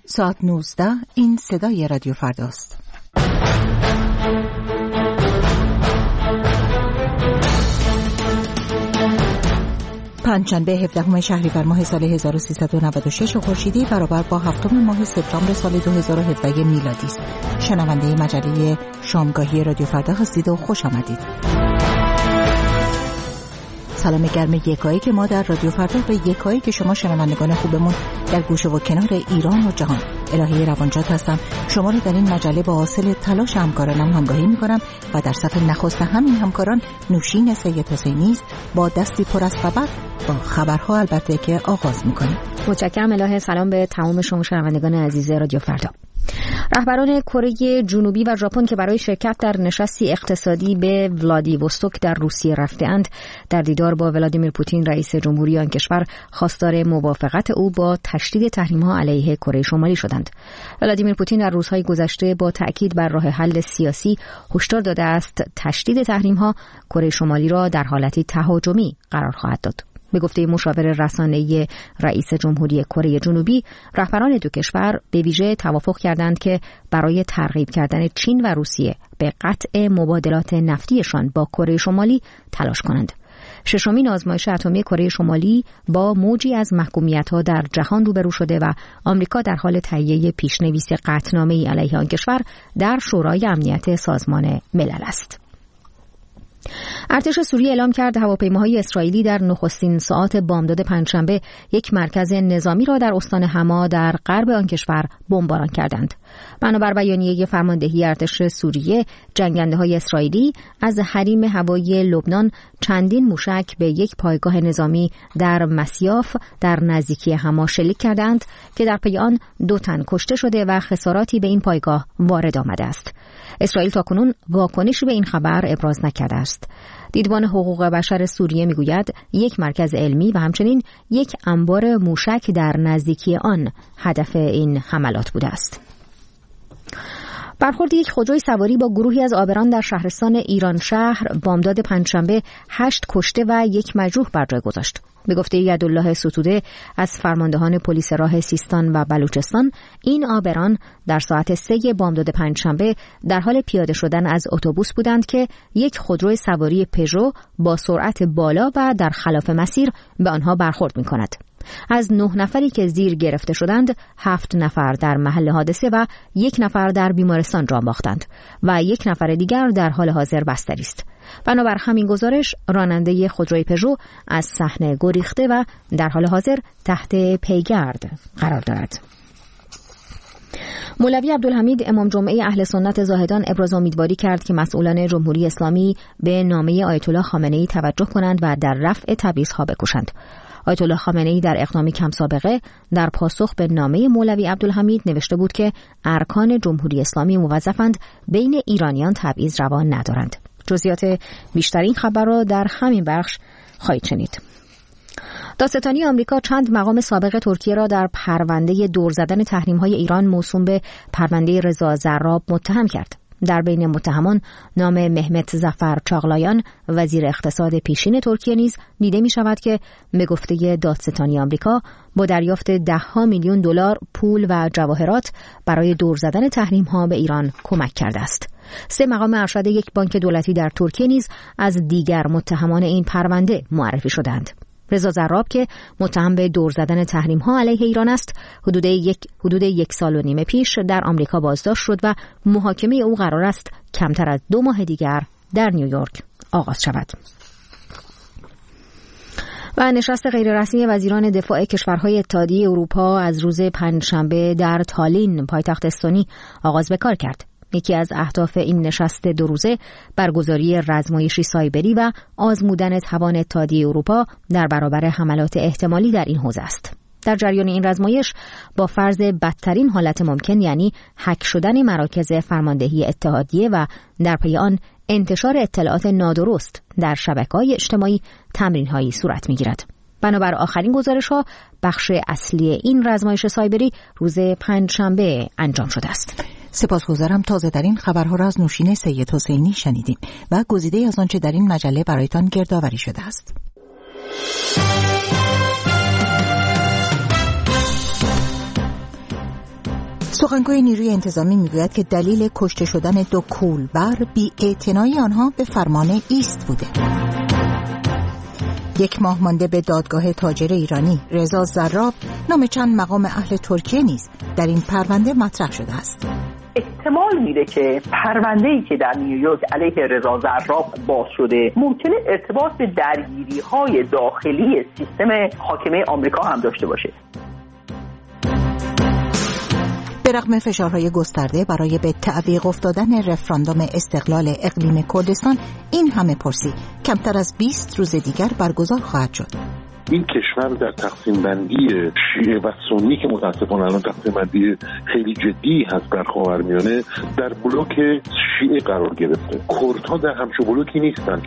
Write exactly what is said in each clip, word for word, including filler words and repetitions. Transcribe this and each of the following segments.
ساعت نوزده، این صدای رادیو فرداست. پنجشنبه هفدهم شهریور ماه سال هزار و سیصد و نود و شش خورشیدی برابر با هفتم ماه سپتامبر سال دو هزار و هفده میلادی است. شنونده مجله شامگاهی رادیو فردا هستید و خوش آمدید. سلام گرم یکایی که ما در رادیو فردا و یکایی که شما شنوندگان خوبمون در گوشه و کنار ایران و جهان. الهی روانجات هستم. شما رو در این مجله با حاصل تلاش همکارانم همراهی می‌کنم و در صف نخست همین همکاران نوشین سید حسینی است با دستی پر از خبر، با خبرها البته که آغاز می‌کنیم. متشکرم الهه. سلام به تمام شما شنوندگان عزیز رادیو فردا. رهبران کره جنوبی و ژاپن که برای شرکت در نشستی اقتصادی به ولادیوستوک در روسیه رفته‌اند، در دیدار با ولادیمیر پوتین رئیس جمهوری آن کشور خواستار موافقت او با تشدید تحریم‌ها علیه کره شمالی شدند. ولادیمیر پوتین در روزهای گذشته با تأکید بر راه حل سیاسی هشدار داده است تشدید تحریم‌ها کره شمالی را در حالتی تهاجمی قرار خواهد داد. به گفته مشاور رسانه‌ای رئیس جمهوری کره جنوبی، رهبران دو کشور به ویژه توافق کردند که برای ترغیب کردن چین و روسیه به قطع مبادلات نفتیشان با کره شمالی تلاش کنند. ششمین آزمایش اتمی کره شمالی با موجی از محکومیت‌ها در جهان روبرو شده و آمریکا در حال تهیه پیشنویس قطعنامه‌ای علیه آن کشور در شورای امنیت سازمان ملل است. ارتش سوریه اعلام کرد هواپیماهای اسرائیلی در نخستین ساعات بامداد پنجشنبه یک مرکز نظامی را در استان حما در غرب آن کشور بمباران کردند. بنابر بیانیه فرماندهی ارتش سوریه، جنگنده‌های اسرائیلی از حریم هوایی لبنان چندین موشک به یک پایگاه نظامی در مسیاف در نزدیکی حما شلیک کردند که در پی آن دو تن کشته شده و خساراتی به این پایگاه وارد آمده است. اسرائیل تاکنون واکنشی به این خبر ابراز نکرده است. دیدبان حقوق بشر سوریه میگوید یک مرکز علمی و همچنین یک انبار موشک در نزدیکی آن هدف این حملات بوده است. برخورد یک خودروی سواری با گروهی از آبران در شهرستان ایران شهر بامداد پنجشنبه هشت کشته و یک مجروح بر جای گذاشت. به گفته یدالله ستوده از فرماندهان پلیس راه سیستان و بلوچستان، این آبران در ساعت سه بامداد پنجشنبه در حال پیاده شدن از اتوبوس بودند که یک خودروی سواری پژو با سرعت بالا و در خلاف مسیر به آنها برخورد می‌کند. از نه نفری که زیر گرفته شدند، هفت نفر در محل حادثه و یک نفر در بیمارستان جان باختند و یک نفر دیگر در حال حاضر بستری است. بنابر همین گزارش، راننده خودروی پژو از صحنه گریخته و در حال حاضر تحت پیگرد قرار دارد. مولوی عبدالحمید امام جمعه اهل سنت زاهدان ابراز امیدواری کرد که مسئولان جمهوری اسلامی به نامه آیت الله خامنه‌ای توجه کنند و در رفع تبعیض‌ها بکوشند. آیت الله خامنه‌ای در اقدامی کم سابقه در پاسخ به نامه مولوی عبدالحمید نوشته بود که ارکان جمهوری اسلامی موظفند بین ایرانیان تبعیض روا ندارند. جزئیات بیشتر این خبر را در همین بخش خواهید شنید. دادستانی آمریکا چند مقام سابق ترکیه را در پرونده دور زدن تحریم‌های ایران موسوم به پرونده رضا زراب متهم کرد. در بین متهمان نام مهمت ظفر چاغلایان، وزیر اقتصاد پیشین ترکیه نیز دیده می شود که به گفته دادستانی آمریکا با دریافت ده ها میلیون دلار پول و جواهرات برای دور زدن تحریم ها به ایران کمک کرده است. سه مقام ارشد یک بانک دولتی در ترکیه نیز از دیگر متهمان این پرونده معرفی شدند. رضا زراب که متهم به دور زدن تحریم ها علیه ایران است، حدود یک حدود یک سال و نیم پیش در آمریکا بازداشت شد و محاکمه او قرار است کمتر از دو ماه دیگر در نیویورک آغاز شود. و نشست غیررسمی وزیران دفاع کشورهای اتحادیه اروپا از روز پنجشنبه در تالین پایتخت استونی آغاز به کار کرد. یکی از اهداف این نشست دو روزه برگزاری رزمایشی سایبری و آزمودن توان اتحادیه اروپا در برابر حملات احتمالی در این حوزه است. در جریان این رزمایش با فرض بدترین حالت ممکن، یعنی هک شدن مراکز فرماندهی اتحادیه و در پی آن انتشار اطلاعات نادرست در شبکه‌های اجتماعی، تمرین‌هایی صورت می‌گیرد. بنابر آخرین گزارش‌ها، بخش اصلی این رزمایش سایبری روز پنجشنبه انجام شده است. سپاسگزارم. تازه در این خبرها را از نوشین سید حسینی شنیدیم و گزیده از آنچه در این مجله برایتان گردآوری شده است. سخنگوی نیروی انتظامی میگوید که دلیل کشته شدن دو کولبر بی‌اعتنایی آنها به فرمان ایست بوده. یک ماه مانده به دادگاه تاجر ایرانی رضا زراب، نام چند مقام اهل ترکیه نیز در این پرونده مطرح شده است. احتمال میره که پرونده‌ای که در نیویورک علیه رضا زراب باز شده ممکنه ارتباط به درگیری‌های داخلی سیستم حاکمه آمریکا هم داشته باشه. به رغم فشارهای گسترده برای به تعویق افتادن رفراندوم استقلال اقلیم کردستان، این همه پرسی کمتر از بیست روز دیگر برگزار خواهد شد. این کشور در تقسیم بندی شیعه و سنی که متاسفانه الان تقسیم بندی خیلی جدی هست در خاورمیانه، در بلوک شیعه قرار گرفته. کردها در همچو بلوکی نیستن.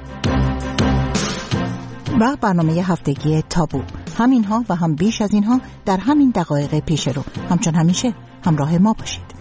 و برنامه هفتگی تابو، همینها و هم بیش از اینها در همین دقایق پیش رو. همچون همیشه همراه ما باشید.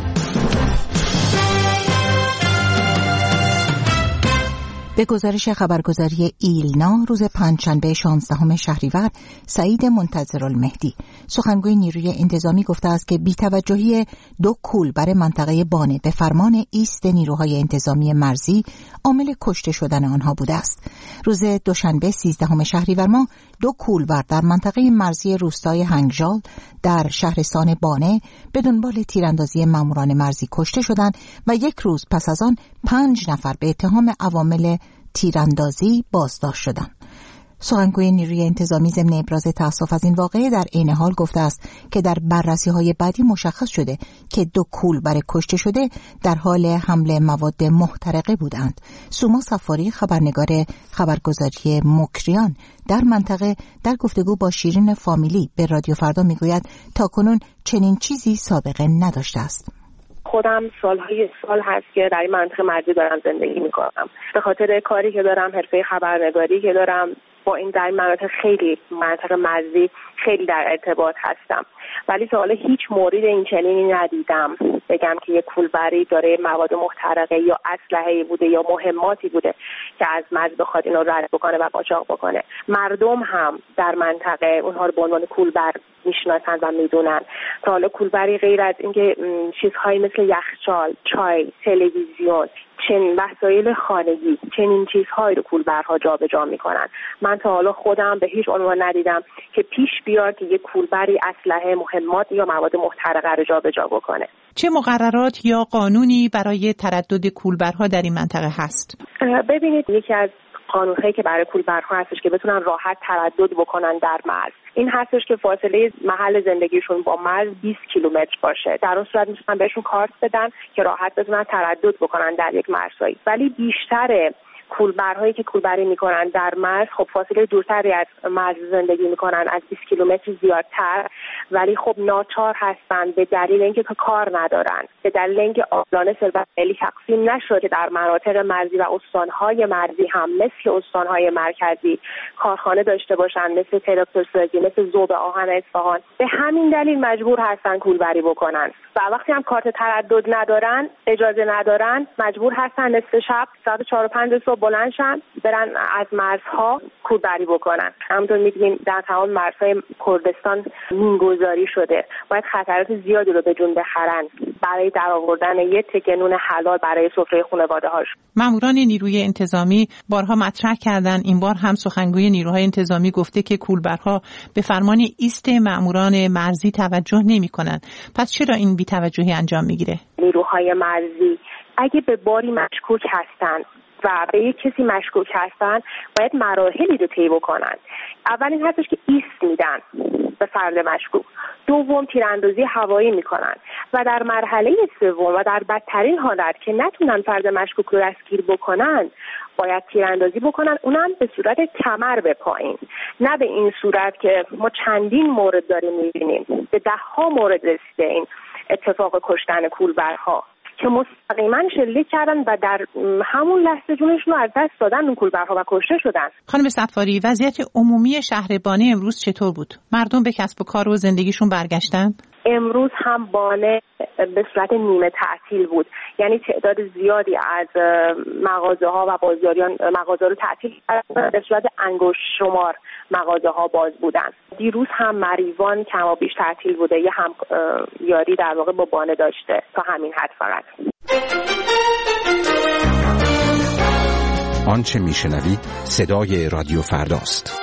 به گزارش خبرگزاری ایلنا روز پنجشنبه شانزدهم شهریور، سعید منتظرالمهدی سخنگوی نیروی انتظامی گفته است که بی‌توجهی دو کولبر منطقه بانه به فرمان ایست نیروهای انتظامی مرزی عامل کشته شدن آنها بوده است. روز دوشنبه سیزدهم شهریور ماه دو کولبر در منطقه مرزی روستای هنگژال در شهرستان بانه به دنبال تیراندازی ماموران مرزی کشته شدند و یک روز پس از آن پنج نفر به اتهام عوامل تیراندازی بازداشت شدند. سخنگوی نیروی انتظامی ضمن ابراز تأسف از این واقعه در عین حال گفته است که در بررسی‌های بعدی مشخص شده که دو کولبر کشته شده در حال حمل مواد محترقه بودند. سوما صفاری، خبرنگار خبرگزاری مکریان در منطقه، در گفتگو با شیرین فامیلی به رادیو فردا میگوید تاکنون چنین چیزی سابقه نداشته است. خودم سالهای سال هست که در این منطقه مرزی دارم زندگی میکنم. به خاطر کاری که دارم، حرفه خبرنگاری که دارم، با این در مناطق خیلی مناطق مرزی خیلی در ارتباط هستم. ولی تا حالا هیچ مورد این چنینی ندیدم بگم که یک کولبری داره مواد محترقه یا اسلحه‌ای بوده یا مهماتی بوده که از مرز بخواد اینو رد بکنه و قاچاق بکنه. مردم هم در منطقه اونها رو به عنوان کولبر میشناسن و میدونن. تا حالا کولبری غیر از اینکه چیزهایی مثل یخچال، چای، تلویزیون، چنین وسایل خانگی، چنین چیزهایی رو کولبرها جابجا میکنن. من تا حالا خودم به هیچ عنوان ندیدم که پیش بیاد که یک کولبری اسلحه، مهمات یا مواد محترقه رو جابجا بکنه. چه مقررات یا قانونی برای تردد کولبرها در این منطقه هست؟ ببینید، یکی از قانونهایی که برای کولبرها هستش که بتونن راحت تردد بکنن در مرز، این هستش که فاصله محل زندگیشون با مرز بیست کیلومتر باشه. در اون صورت میتونن بهشون کارت بدن که راحت بتونن تردد بکنن در یک مرزایی. ولی بیشتر کولبرهایی که کولبری میکنن در مرز، خب فاصله دورتری از مرز زندگی میکنن، از بیست کیلومتر زیادتر، ولی خب ناچار هستن به دلیل اینکه کار ندارن، به دلیل اینکه آبلان ثروت ملی تقسیم نشده که در مناطق مرزی و استانهای مرزی هم مثل استانهای مرکزی کارخانه داشته باشن، مثل تراکتورسازی، مثل ذوب آهن اصفهان. به همین دلیل مجبور هستن کولبری بکنن و وقتی هم کارت تردد ندارن، اجازه ندارن، مجبور هستن نصف شب ساعت چهار و پنج صبح بلند شن برن از مرزها کولبری بکنن. همونطور می‌بینیم در تمام مرزهای کردستان مینگذاری شده. باید خطرات زیادی رو به جون بخرن برای درآوردن یه تکه نون حلال برای سفره خانواده‌هاشون. ماموران نیروی انتظامی بارها مطرح کردن، این بار هم سخنگوی نیروهای انتظامی گفته که کولبرها به فرمان ایست ماموران مرزی توجه نمی‌کنن. پس چرا این بی‌توجهی انجام می‌گیره؟ نیروهای مرزی اگه به باری مشکوک هستن و به یک کسی مشکوک هستن، باید مراحلی رو طی بکنن. اول این هستش که ایست میدن به فرد مشکوک، دوم تیراندازی هوایی میکنن و در مرحله سوم و در بدترین حالت که نتونن فرد مشکوک رو دستگیر بکنن، باید تیراندازی بکنن، اونم به صورت کمر به پایین، نه به این صورت که ما چندین مورد داریم میبینیم، به ده ها مورد رسیده این اتفاق کشتن کولبرها که مستقیما شلیک کردن و در همون لحظه جونشون رو از دست دادن اون کولبرها و کشته شدن. خانم صفاری، وضعیت عمومی شهر بانه امروز چطور بود؟ مردم به کسب و کار و زندگیشون برگشتن؟ امروز هم بانه به صورت نیمه تعطیل بود، یعنی تعداد زیادی از مغازه ها و بازاریان مغازه رو تعطیل کردن، به صورت انگشت شمار مغازه ها باز بودن. دیروز هم مریوان کم و بیش تعطیل بوده، یه هم یاری در واقع با بانه داشته تا همین حد فقط. آنچه میشنوید صدای رادیو فرداست.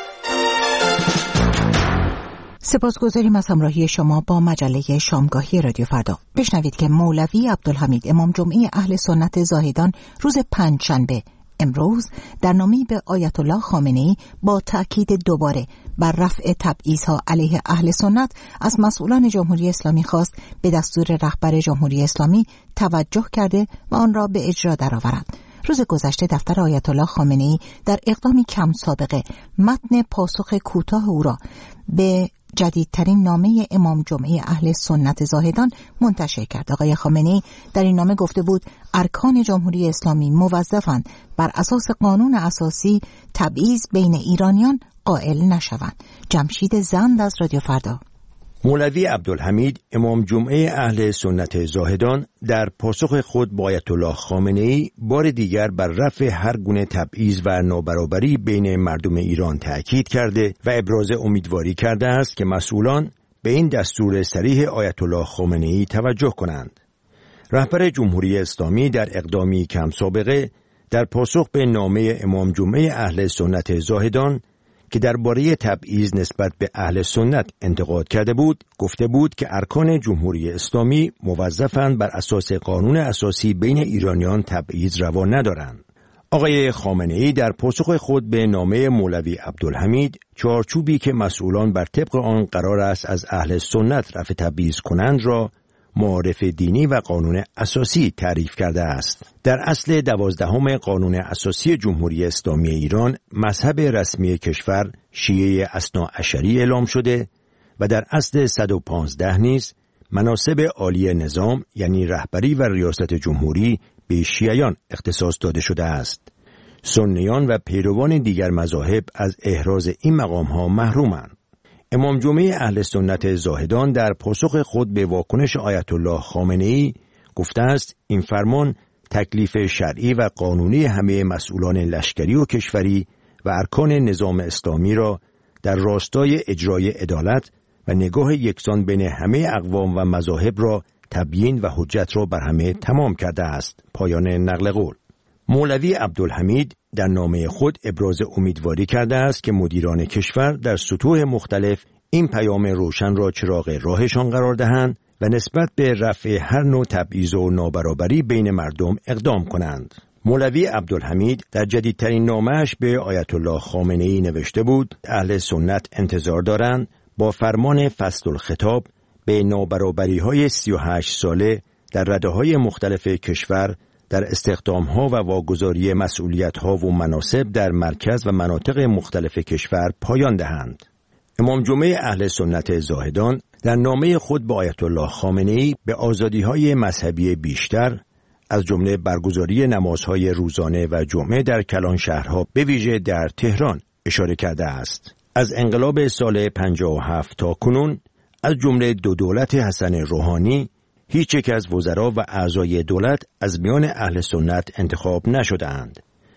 سپاسگزاریم از همراهی شما با مجله شامگاهی رادیو فردا. بشنوید که مولوی عبدالحمید امام جمعه اهل سنت زاهدان روز پنجشنبه امروز در نامه‌ای به آیت الله خامنه‌ای با تأکید دوباره بر رفع تبعیض‌ها علیه اهل سنت از مسئولان جمهوری اسلامی خواست به دستور رهبر جمهوری اسلامی توجه کرده و آن را به اجرا درآورند. روز گذشته دفتر آیت الله خامنه‌ای در اقدامی کم سابقه متن پاسخ کوتاه او را به جدیدترین نامه امام جمعه اهل سنت زاهدان منتشر کرد. آقای خامنه‌ای در این نامه گفته بود ارکان جمهوری اسلامی موظفند بر اساس قانون اساسی تبعیض بین ایرانیان قائل نشوند. جمشید زند از رادیو فردا. مولوی عبدالحمید امام جمعه اهل سنت زاهدان در پاسخ خود با آیت الله خامنه‌ای بار دیگر بر رفع هر گونه تبعیض و نابرابری بین مردم ایران تأکید کرده و ابراز امیدواری کرده است که مسئولان به این دستور صریح آیت الله خامنه‌ای توجه کنند. رهبر جمهوری اسلامی در اقدامی کم سابقه در پاسخ به نامه امام جمعه اهل سنت زاهدان که درباره تبعیض نسبت به اهل سنت انتقاد کرده بود، گفته بود که ارکان جمهوری اسلامی موظفند بر اساس قانون اساسی بین ایرانیان تبعیض روا ندارند. آقای خامنه‌ای در پاسخ خود به نامه مولوی عبدالحمید چارچوبی که مسئولان بر طبق آن قرار است از اهل سنت رفع تبعیض کنند را معارف دینی و قانون اساسی تعریف کرده است. در اصل دوازدهم قانون اساسی جمهوری اسلامی ایران مذهب رسمی کشور شیعه اثناعشری اعلام شده و در اصل صد و پانزده نیز مناصب عالی نظام یعنی رهبری و ریاست جمهوری به شیعیان اختصاص داده شده است. سنیان و پیروان دیگر مذاهب از احراز این مقام‌ها محرومند. امام جمعه اهل سنت زاهدان در پاسخ خود به واکنش آیت الله خامنه‌ای گفته است این فرمان تکلیف شرعی و قانونی همه مسئولان لشکری و کشوری و ارکان نظام اسلامی را در راستای اجرای عدالت و نگاه یکسان بین همه اقوام و مذاهب را تبیین و حجت را بر همه تمام کرده است. پایان نقل قول. مولوی عبدالحمید در نامه خود ابراز امیدواری کرده است که مدیران کشور در سطوح مختلف این پیام روشن را چراغ راهشان قرار دهند و نسبت به رفع هر نوع تبعیض و نابرابری بین مردم اقدام کنند. مولوی عبدالحمید در جدیدترین نامه‌اش به آیت الله خامنه‌ای نوشته بود اهل سنت انتظار دارند با فرمان فصل الخطاب به نابرابری‌های سی و هشت ساله در رده‌های مختلف کشور در استخدام‌ها و واگذاری مسئولیت‌ها و مناصب در مرکز و مناطق مختلف کشور پایان دهند. امام جمعه اهل سنت زاهدان در نامه خود به آیت الله خامنه‌ای به آزادی‌های مذهبی بیشتر از جمله برگزاری نمازهای روزانه و جمعه در کلان شهرها به ویژه در تهران اشاره کرده است. از انقلاب سال پنجاه و هفت تا کنون از جمله دو دولت حسن روحانی هیچ یک از وزرا و اعضای دولت از میان اهل سنت انتخاب نشده‌اند.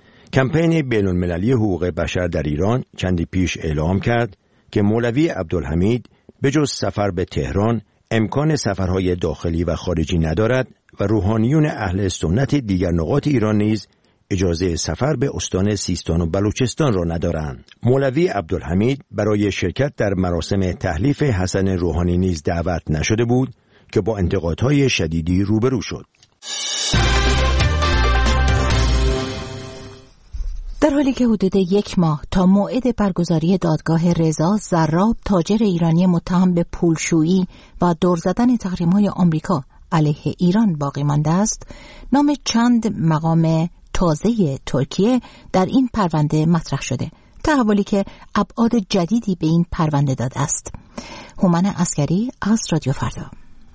کمپین بین‌المللی حقوق بشر در ایران چندی پیش اعلام کرد که مولوی عبدالحمید به جز سفر به تهران امکان سفرهای داخلی و خارجی ندارد و روحانیون اهل سنت دیگر نقاط ایران نیز اجازه سفر به استان سیستان و بلوچستان را ندارند. مولوی عبدالحمید برای شرکت در مراسم تحلیف حسن روحانی نیز دعوت نشده بود که با انتقادهای شدیدی روبرو شد. در حالی که حدود یک ماه تا موعد برگزاری دادگاه رضا زراب تاجر ایرانی متهم به پولشویی و دور زدن تحریم‌های آمریکا علیه ایران باقی مانده است، نام چند مقام تازه ترکیه در این پرونده مطرح شده، تحولی که ابعاد جدیدی به این پرونده داده است. هومن عسکری از رادیو فردا.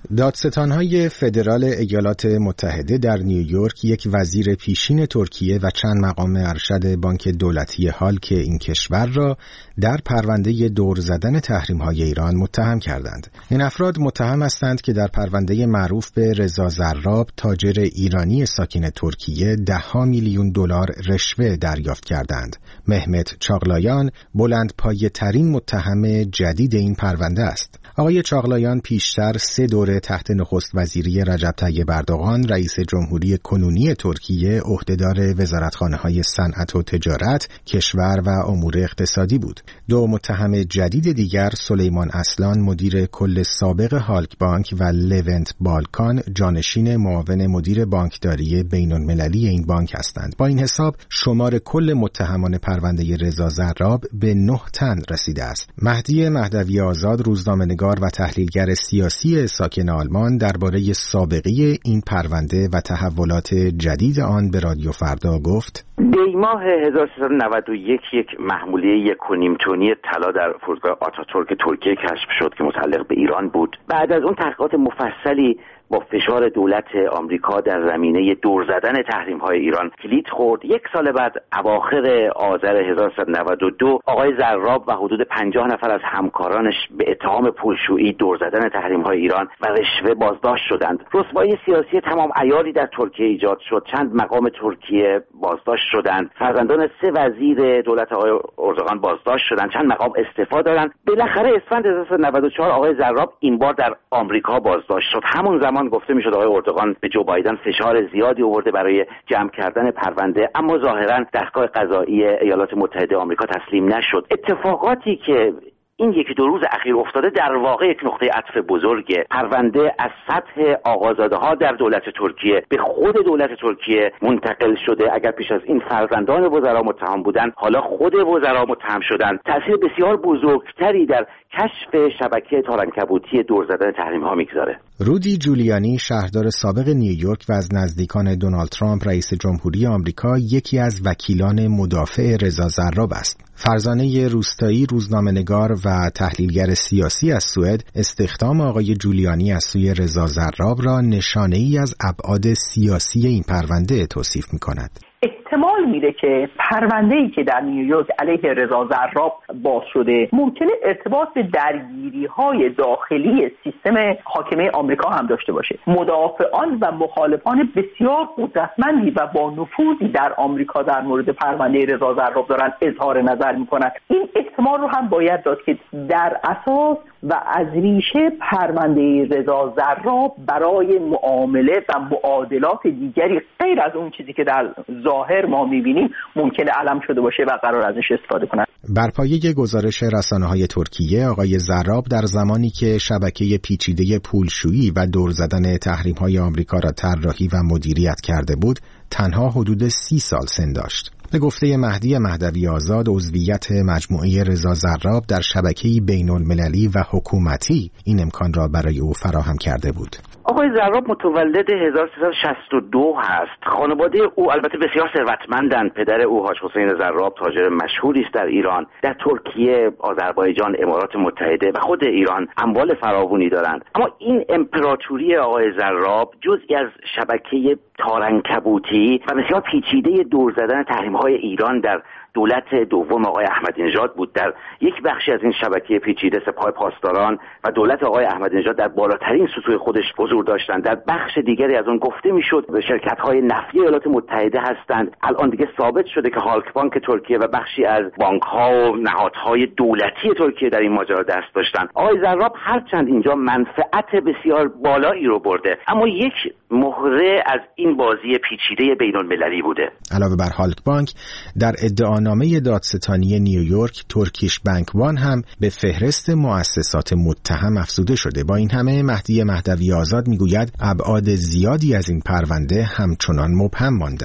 دادستان‌های فدرال ایالات متحده در نیویورک یک وزیر پیشین ترکیه و چند مقام ارشد بانک دولتی هالک این کشور را در پرونده دور زدن تحریم‌های ایران متهم کردند. این افراد متهم هستند که در پرونده معروف به رضا زراب، تاجر ایرانی ساکن ترکیه، ده‌ها میلیون دلار رشوه دریافت کردند. مهمت چاغلایان بلندپایه‌ترین متهم جدید این پرونده است. آقای چاغلایان پیشتر سه دوره تحت نخست وزیری رجب طیب اردوغان رئیس جمهوری کنونی ترکیه عهدهدار وزارتخانه‌های صنعت و تجارت، کشور و امور اقتصادی بود. دو متهم جدید دیگر سلیمان اصلان مدیر کل سابق هالک بانک و لونت بالکان جانشین معاون مدیر بانکداری بین‌المللی این بانک هستند. با این حساب شمار کل متهمان پرونده رضا زراب به نه تن رسیده است. مهدی مهدوی آزاد روزنامه‌نگار و تحلیلگر سیاسی ساکن آلمان درباره سابقه این پرونده و تحولات جدید آن به رادیو فردا گفت: دی ماه هزار و سیصد و نود و یک یک محموله یک و نیم تنی طلا در فرودگاه آتاتورک ترکیه کشف شد که متعلق به ایران بود. بعد از اون تحقیقات مفصلی با فشار دولت آمریکا در زمینه دور زدن تحریم‌های ایران کلید خورد. یک سال بعد اواخر آذر هزار و سیصد و نود و دو آقای زراب و حدود پنجاه نفر از همکارانش به اتهام پولشویی، دور زدن تحریم‌های ایران و رشوه بازداشت شدند. رسوایی سیاسی تمام عیاری در ترکیه ایجاد شد. چند مقام ترکیه بازداشت شدند. فرزندان سه وزیر دولت آقای اردوغان بازداشت شدند. چند مقام استعفا دادند. بالاخره اسفند هزار و سیصد و نود و چهار آقای زراب این بار در آمریکا بازداشت شد. همون زمان گفته میشد آقای اردوغان به جو بایدن فشار زیادی آورده برای جمع کردن پرونده، اما ظاهرا دستگاه قضایی ایالات متحده آمریکا تسلیم نشد. اتفاقاتی که این یکی دو روز اخیر افتاده در واقع یک نقطه عطف بزرگه. پرونده از سطح آقازاده‌ها در دولت ترکیه به خود دولت ترکیه منتقل شده. اگر پیش از این فرزندان وزرا متهم بودند، حالا خود وزرا متهم شدند. تأثیر بسیار بزرگتری در کشف شبکه تارنکبوتی دور زدن تحریم‌ها میگذاره. رودی جولیانی شهردار سابق نیویورک و از نزدیکان دونالد ترامپ رئیس جمهوری آمریکا یکی از وکیلان مدافع رضا زراب است. فرزانه روستایی روزنامه‌نگار و تحلیلگر سیاسی از سوئد استخدام آقای جولیانی از سوی رضا زراب را نشانه‌ای از ابعاد سیاسی این پرونده توصیف می‌کند. احتمال میره که پرونده‌ای که در نیویورک علیه رضا زراب باز شده ممکنه ارتباط به درگیری‌های داخلی سیستم حاکمه آمریکا هم داشته باشه. مدافعان و مخالفان بسیار قدرتمندی و با نفوذی در آمریکا در مورد پرونده رضا زراب دارن اظهار نظر میکنن. این احتمال رو هم باید داد که در اساس و از ریشه پرونده رضا زراب برای معامله و معادلات دیگری غیر از اون چیزی که در ظاهر ما میبینیم ممکنه علم شده باشه و قرار ازش استفاده کنن. بر پایه گزارش رسانه‌های ترکیه، آقای زراب در زمانی که شبکه پیچیده پولشویی و دور زدن تحریم‌های آمریکا را طراحی و مدیریت کرده بود، تنها حدود سی سال سن داشت. به گفته مهدی مهدوی آزاد، عضویت مجموعه رضا زراب در شبکه‌ای بین‌المللی و حکومتی این امکان را برای او فراهم کرده بود. آقای زراب متولد هزار و سیصد و شصت و دو هست. خانواده او البته بسیار ثروتمندند. پدر او حاج حسین زراب تاجر مشهوری است در ایران. در ترکیه، آذربایجان، امارات متحده و خود ایران اموال فراوانی دارند. اما این امپراتوری آقای زراب جزئی از شبکه تارنکبوتی و بسیار پیچیده دور زدن تحریم‌های ایران در دولت دوم آقای احمدی نژاد بود. در یک بخشی از این شبکه پیچیده سپاه پاسداران و دولت آقای احمدی نژاد در بالاترین سطوح خودش حضور داشتند. در بخش دیگری از اون گفته میشد شرکت‌های نفتی ایالات متحده هستند. الان دیگه ثابت شده که هالک بانک ترکیه و بخشی از بانک‌ها و نهادهای دولتی ترکیه در این ماجرا دست داشتند. آقای زراب هرچند اینجا منفعت بسیار بالایی رو برده، اما یک مهره از این بازی پیچیده بین‌المللی بوده. علاوه بر هالک بانک، در ادعانامه دادستانی نیویورک ترکیش بانک وان هم به فهرست مؤسسات متهم افزوده شده. با این همه مهدی مهدوی آزاد میگوید ابعاد زیادی از این پرونده همچنان مبهم مانده است.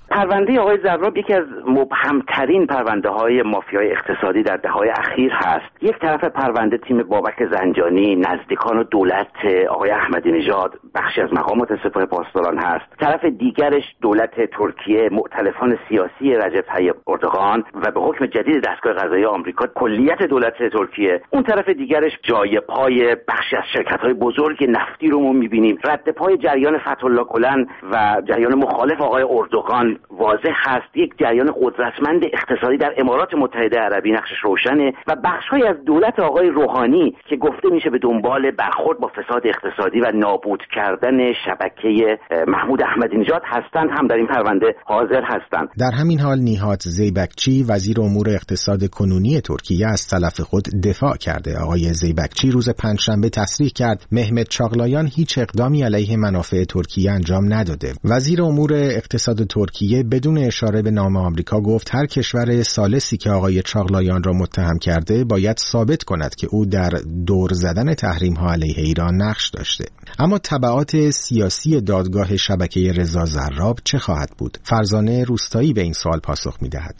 پرونده آقای زراب یکی از مبهمترین پرونده های مافیای اقتصادی در دهه‌های اخیر هست. یک طرف پرونده تیم بابک زنجانی، نزدیکان و دولت آقای احمدی نژاد، بخشی از مقامات سپاه پاسداران هست. طرف دیگرش دولت ترکیه، مؤتلفان سیاسی رجب طیب اردوغان و به حکم جدید دستگاه قضایی آمریکا کلیت دولت ترکیه. اون طرف دیگرش جای پای بخشی از شرکت‌های بزرگ نفتی رو ما می‌بینیم. رد پای جریان فتح‌الله گلن و جریان مخالف آقای اردوغان واضح هست. یک جریان قدرتمند اقتصادی در امارات متحده عربی نقشش روشنه و بخش‌هایی از دولت آقای روحانی که گفته میشه به دنبال برخورد با فساد اقتصادی و نابود کردن شبکه محمود احمدی نژاد هستند هم در این پرونده حاضر هستند. در همین حال نیهات زیبکچی وزیر امور اقتصاد کنونی ترکیه از طرف خود دفاع کرده. آقای زیبکچی روز پنجشنبه تصریح کرد مهمت چاغلایان هیچ اقدامی علیه منافع ترکیه انجام نداده. وزیر امور اقتصاد ترکیه بدون اشاره به نام آمریکا گفت هر کشور ثالثی که آقای چاغلایان را متهم کرده باید ثابت کند که او در دور زدن تحریم‌ها علیه ایران نقش داشته. اما تبعات سیاسی دادگاه شبکه رضا زراب چه خواهد بود؟ فرزانه روستایی به این سوال پاسخ می‌دهد.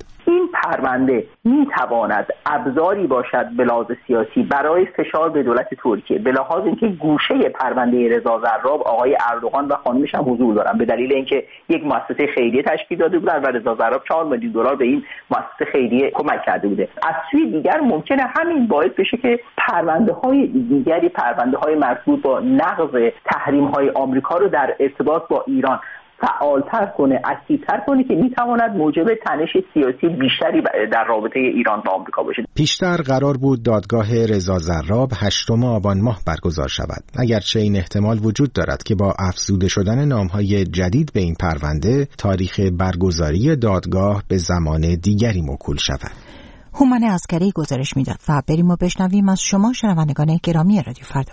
پرونده میتواند ابزاری باشد به لحاظ سیاسی برای فشار به دولت ترکیه، به لحاظ اینکه گوشه پرونده رضا زراب آقای اردوغان و خانمش هم حضور دارن، به دلیل اینکه یک مؤسسه خیریه تشکیل داده بودن و رضا زراب چهار میلیون دلار به این مؤسسه خیریه کمک کرده بوده. از سوی دیگر ممکنه همین باعث بشه که پرونده های دیگری، پرونده های مربوط با نقض تحریم های آمریکا رو در ارتباط با ایران فعالتر کنه، اکتیوتر کنه که میتواند موجب تنش سیاسی بیشتری در رابطه ایران با آمریکا باشه. پیشتر قرار بود دادگاه رضا زراب هشتم آبان ماه برگزار شود، اگرچه این احتمال وجود دارد که با افزوده شدن نامهای جدید به این پرونده تاریخ برگزاری دادگاه به زمان دیگری موکول شود. هومن عسکری گزارش میداد و بریم و بشنویم از شما شنوندگان گرامی رادیو فردا.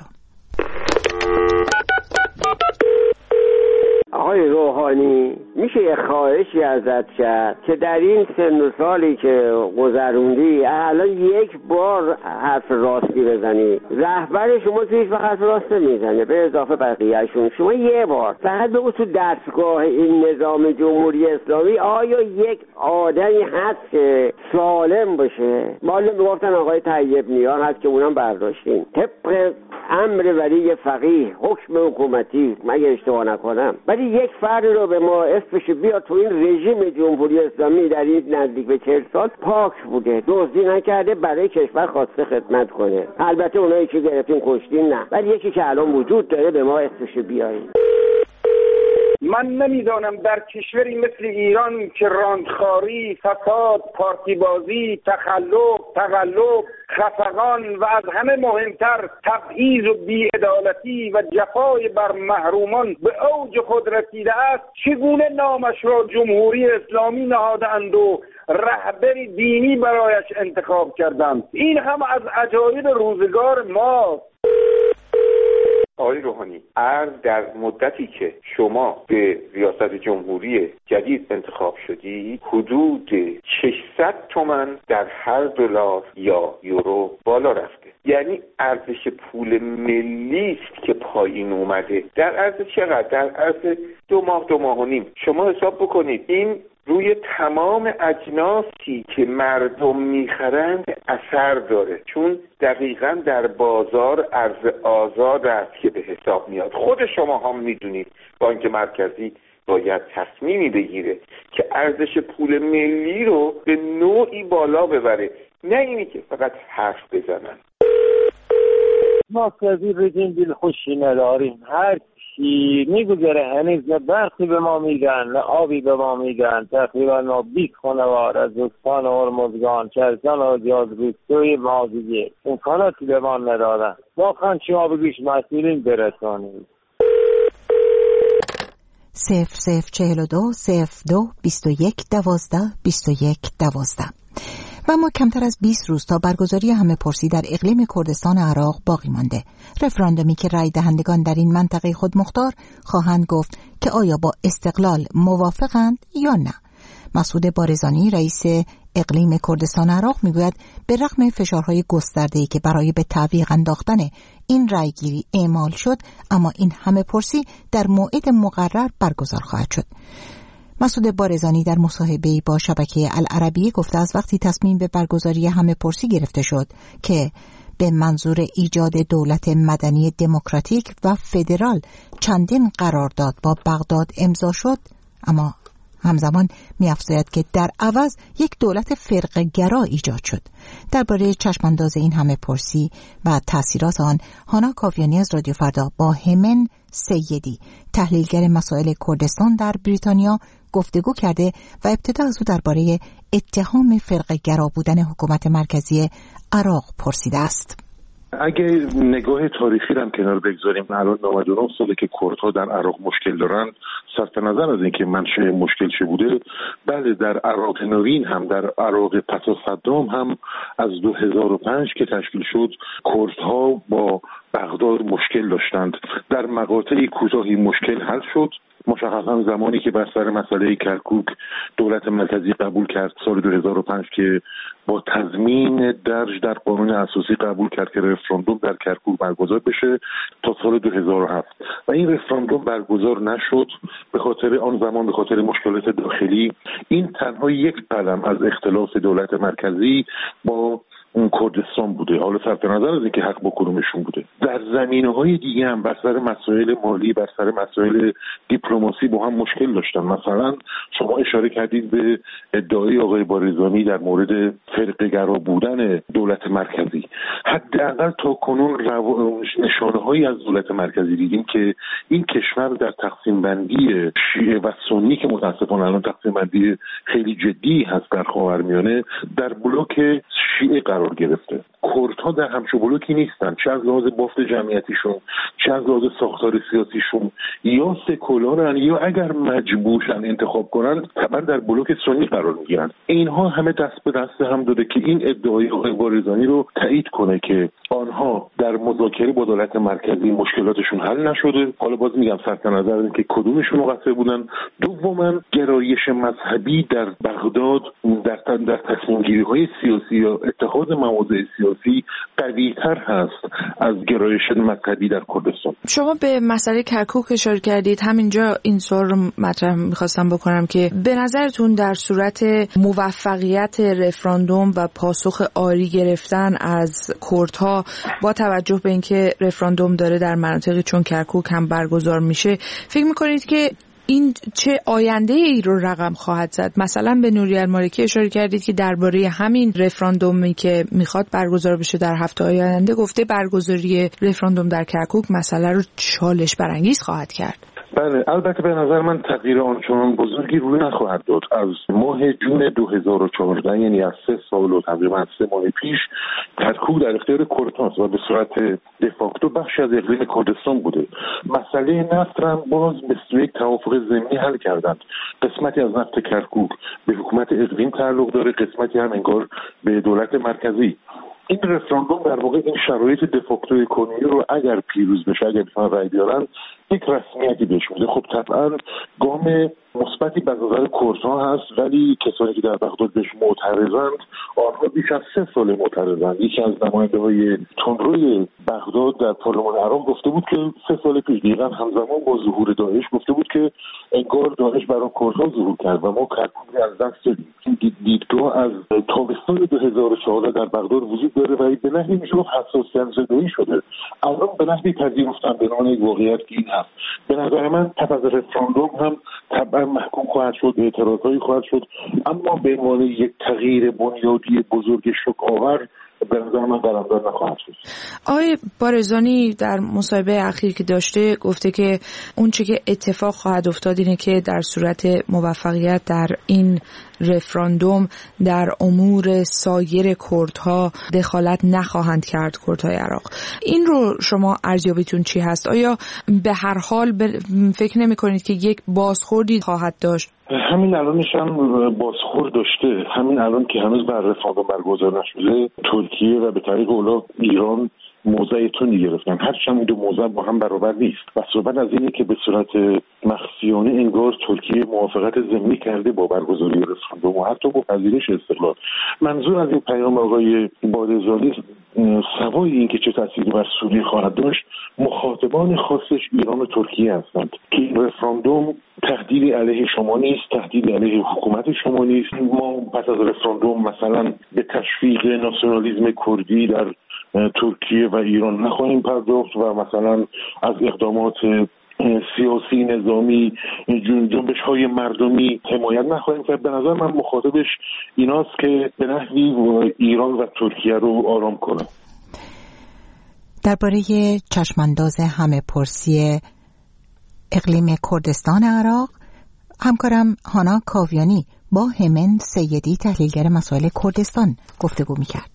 آقای روحانی، میشه یه خواهشی ازت کرد که در این سن و سالی که گذروندی الان یک بار حرف راستی بزنی؟ رهبر شما تو هیچ وقت حرف راست نمیزنه به اضافه بقیه‌شون. شما یه بار فقط بگو تو دستگاه این نظام جمهوری اسلامی آیا یک آدمی هست که سالم باشه؟ مالا میگفتن آقای طیب نیار هست که اونم برداشتیم طبق امر ولی فقیه حکم حکومتی مگه اشتباه نکنم. ولی یک فرد رو به ما اسمش بیا تو این رژیم جمهوری اسلامی در این نزدیک به چهل سال پاک بوده، دزدی نکرده، برای کشور خواسته خدمت کنه. البته اونایی که گرفتیم کشتیم نه، ولی یکی که الان وجود داره به ما اسمش بیاریم. من نمیدانم در کشوری مثل ایران که راندخاری، فساد، پارتی بازی، تخلف، تقلب، خفقان و از همه مهمتر تبعیض و بی‌عدالتی و جفای بر محرومان به اوج خود رسیده است، چگونه نامش را جمهوری اسلامی نهادند و رهبری دینی برایش انتخاب کردند؟ این هم از عجایب روزگار ماست. آقای روحانی، عرض در مدتی که شما به ریاست جمهوری جدید انتخاب شدی حدود ششصد تومان در هر دلار یا یورو بالا رفته. یعنی ارزش پول ملی است که پایین اومده. در عرض چقدر؟ در عرض دو ماه دو ماه و نیم. شما حساب بکنید این روی تمام اجناسی که مردم میخرند اثر داره، چون دقیقاً در بازار عرض آزاد است که به حساب میاد. خود شما هم میدونید بانک مرکزی باید تصمیمی بگیره که ارزش پول ملی رو به نوعی بالا ببره، نه اینی که فقط حرف بزنن. ما که از این رژیم دلخوشی نداریم. هر چی میگذره هنوز نه برخی به ما میدن نه آبی به ما میدن. تقریبا ما بیست خانوار از دوستان هرمزگان، چرسان و زیاد روستوی ما دیگه امکاناتی به ما ندارن. واقعا شما بگیش مسئولین برسانید. صفر صفر چهل و دو صفر دو بیست و یک دوازده بیست و یک دوازده. و ما کمتر از بیست روز تا برگزاری همه پرسی در اقلیم کردستان عراق باقی مانده. رفراندومی که رای دهندگان در این منطقه خود مختار خواهند گفت که آیا با استقلال موافقند یا نه. مسعود بارزانی رئیس اقلیم کردستان عراق میگوید به رغم فشارهای گسترده‌ای که برای به تعویق انداختن این رایگیری اعمال شد، اما این همه پرسی در موعد مقرر برگزار خواهد شد. مسعود بارزانی در مصاحبه‌ای با شبکه العربیه گفته از وقتی تصمیم به برگزاری همه پرسی گرفته شد که به منظور ایجاد دولت مدنی دموکراتیک و فدرال چندین قرارداد با بغداد امضا شد، اما همزمان می‌افزاید که در عوض یک دولت فرقه‌گرا ایجاد شد. درباره چشمانداز این همه پرسی و تأثیرات آن، هانا کاویانی از رادیو فردا با همن سیدی، تحلیلگر مسائل کردستان در بریتانیا، گفتگو کرده و ابتدا از او درباره اتهام فرقه‌گرا بودن حکومت مرکزی عراق پرسیده است. اگه نگاه تاریخی رو هم کنار بگذاریم، الان نود و نه ساله که کردها در عراق مشکل دارن، صرف نظر از اینکه منشأ مشکل چه بوده، بله در عراق نوین هم، در عراق پس از صدام هم از دو هزار و پنج که تشکیل شد، کردها با بغداد مشکل داشتند. در مقاطعی کوتاهی مشکل حل شد. مشخصا زمانی که بر سر مسئله کرکوک دولت مرکزی قبول کرد سال دو هزار و پنج که با تضمین درج در قانون اساسی قبول کرد که رفراندوم در کرکوک برگزار بشه تا سال دو هزار و هفت و این رفراندوم برگزار نشد به خاطر آن زمان، به خاطر مشکلات داخلی. این تنها یک قلم از اختلاف دولت مرکزی با اون کردستان بوده، حالا صرف نظر از اینکه حق با کدومشون بوده. در زمینه‌های دیگه هم بر سر مسائل مالی، بر سر مسائل دیپلماسی با هم مشکل داشتن. مثلا شما اشاره کردید به ادعای آقای بارزانی در مورد فرقه‌گرا بودن دولت مرکزی. حداقل تا کنون رو... نشانه‌هایی از دولت مرکزی دیدیم که این کشور در تقسیم بندی شیعه و سنی که متأسفانه الان تقسیم بندی خیلی جدی هست در خاورمیانه، در بلوک شیعه قرار گرفته. کردها در همچون بلوکی نیستن، چه از لحاظ بافت جمعیتیشون، چه از لحاظ ساختار سیاسیشون، یا سکولارن یا اگر مجبورشن انتخاب کنن طبعا در بلوک سنی قرار میگیرن. اینها همه دست به دست هم داده که این ادعای آقای بارزانی رو تایید کنه که آنها در مذاکره با دولت مرکزی مشکلاتشون حل نشده. حالا باز میگم صرف نظر از اینکه کدومشون مقصر بودن. دوما گرایش مذهبی در بغداد در در تصمیم گیری های سیاسی یا اتخاذ مواضع سیاسی قوی‌تر هست از گرایش مذهبی در کردستان. شما به مسئله کرکوک اشاره کردید، همینجا این سوال رو مطرح می‌خواستم بکنم که به نظرتون در صورت موفقیت رفراندوم و پاسخ آری گرفتن از کردها با توجه به اینکه رفراندوم داره در مناطقی چون کرکوک هم برگزار میشه، فکر می‌کنید که این چه آینده ای رو رقم خواهد زد؟ مثلا به نوری المالکی اشاره کردید که درباره همین رفراندومی که میخواد برگزار بشه در هفته‌های آینده گفته برگزاری رفراندوم در کرکوک مسئله رو چالش برانگیز خواهد کرد. بله، البته به نظر من تغییر آنچنان بزرگی روی نخواهد داد. از ماه جون دو هزار و چهارده، یعنی از سه سال و تقریبا سه ماه پیش، کرکوک در اختیار کردهاست و به صورت دفاکتو بخشی از اقلیم کردستان بوده. مسئله نفت هم باز به یک توافق ضمنی حل کردند. قسمتی از نفت کرکوک به حکومت اقلیم تعلق داره، قسمتی هم انگار به دولت مرکزی. این رفراندوم در واقع این شرایط دفاکتوی کنونی رو اگر پیروز بشه، اگر بتونن رأی بیارن، یک رسمیتی بهش میده. خب طبعا گام مثبتی به نظر کردها هست، ولی کسانی که در بغداد بهش معترضند آنها بیش از سه سال معترضند. یکی از نماینده‌های تندروی بغداد در پارلمان عراق گفته بود که سه سال پیش دقیقاً همزمان با ظهور داعش گفته بود که انگار داعش برای کردها ظهور کرد و ما کرکوک از دست دادیم. این دیدگاه از تابستان دو هزار و چهارده در بغداد وجود داره و به نحوی میشه گفت حساسیت زدایی شده. الان به نحوی پذیرفتن به نام یک واقعیت که این هست. به نظر من پس از رفراندوم هم طبعا محکوم خواهد شد، اعتراضایی خواهد شد، اما به عنوان یک تغییر بنیادی بزرگ شوک‌آور به نظر من قلمداد نخواهد شد. آقای بارزانی در مصاحبه اخیر که داشته گفته که اون چه که اتفاق خواهد افتاد اینه که در صورت موفقیت در این رفراندوم در امور سایر کردها دخالت نخواهند کرد کردهای عراق. این رو شما ارزیابیتون چی هست؟ آیا به هر حال فکر نمی کنید که یک بازخوردی خواهد داشت؟ همین الانش هم بازخورد داشته. همین الان که هنوز بر رفراندوم برگزار نشده، ترکیه و به طریق اولا ایران موضع تندی گرفتن. هرچند این دو موضع با هم برابر نیست و صحبت از اینه که به صورت مخفیانه انگار ترکیه موافقت ضمنی کرده با برگزاری رفراندوم و حتی با پذیرش استقلال. منظور از این پیام آقای بارزانی سوای این که چه تأثیری بر سوریه خواهد داشت، مخاطبان خاصش ایران و ترکیه هستند که این رفراندوم تهدیدی علیه شما نیست، تهدیدی علیه حکومت شما نیست. ما پس از رفراندوم مثلا به تشویق ناسیونالیسم کردی در ترکیه و ایران نخواهیم پرداخت و مثلا از اقدامات سیاسی نظامی جنبش های مردمی حمایت نخواهیم کرد. به نظر من مخاطبش ایناست که به نحوی ایران و ترکیه رو آرام کنه. درباره چشمانداز همه پرسی اقلیم کردستان عراق، همکارم هانا کاویانی با همن سیدی تحلیلگر مسائل کردستان گفتگو میکرد.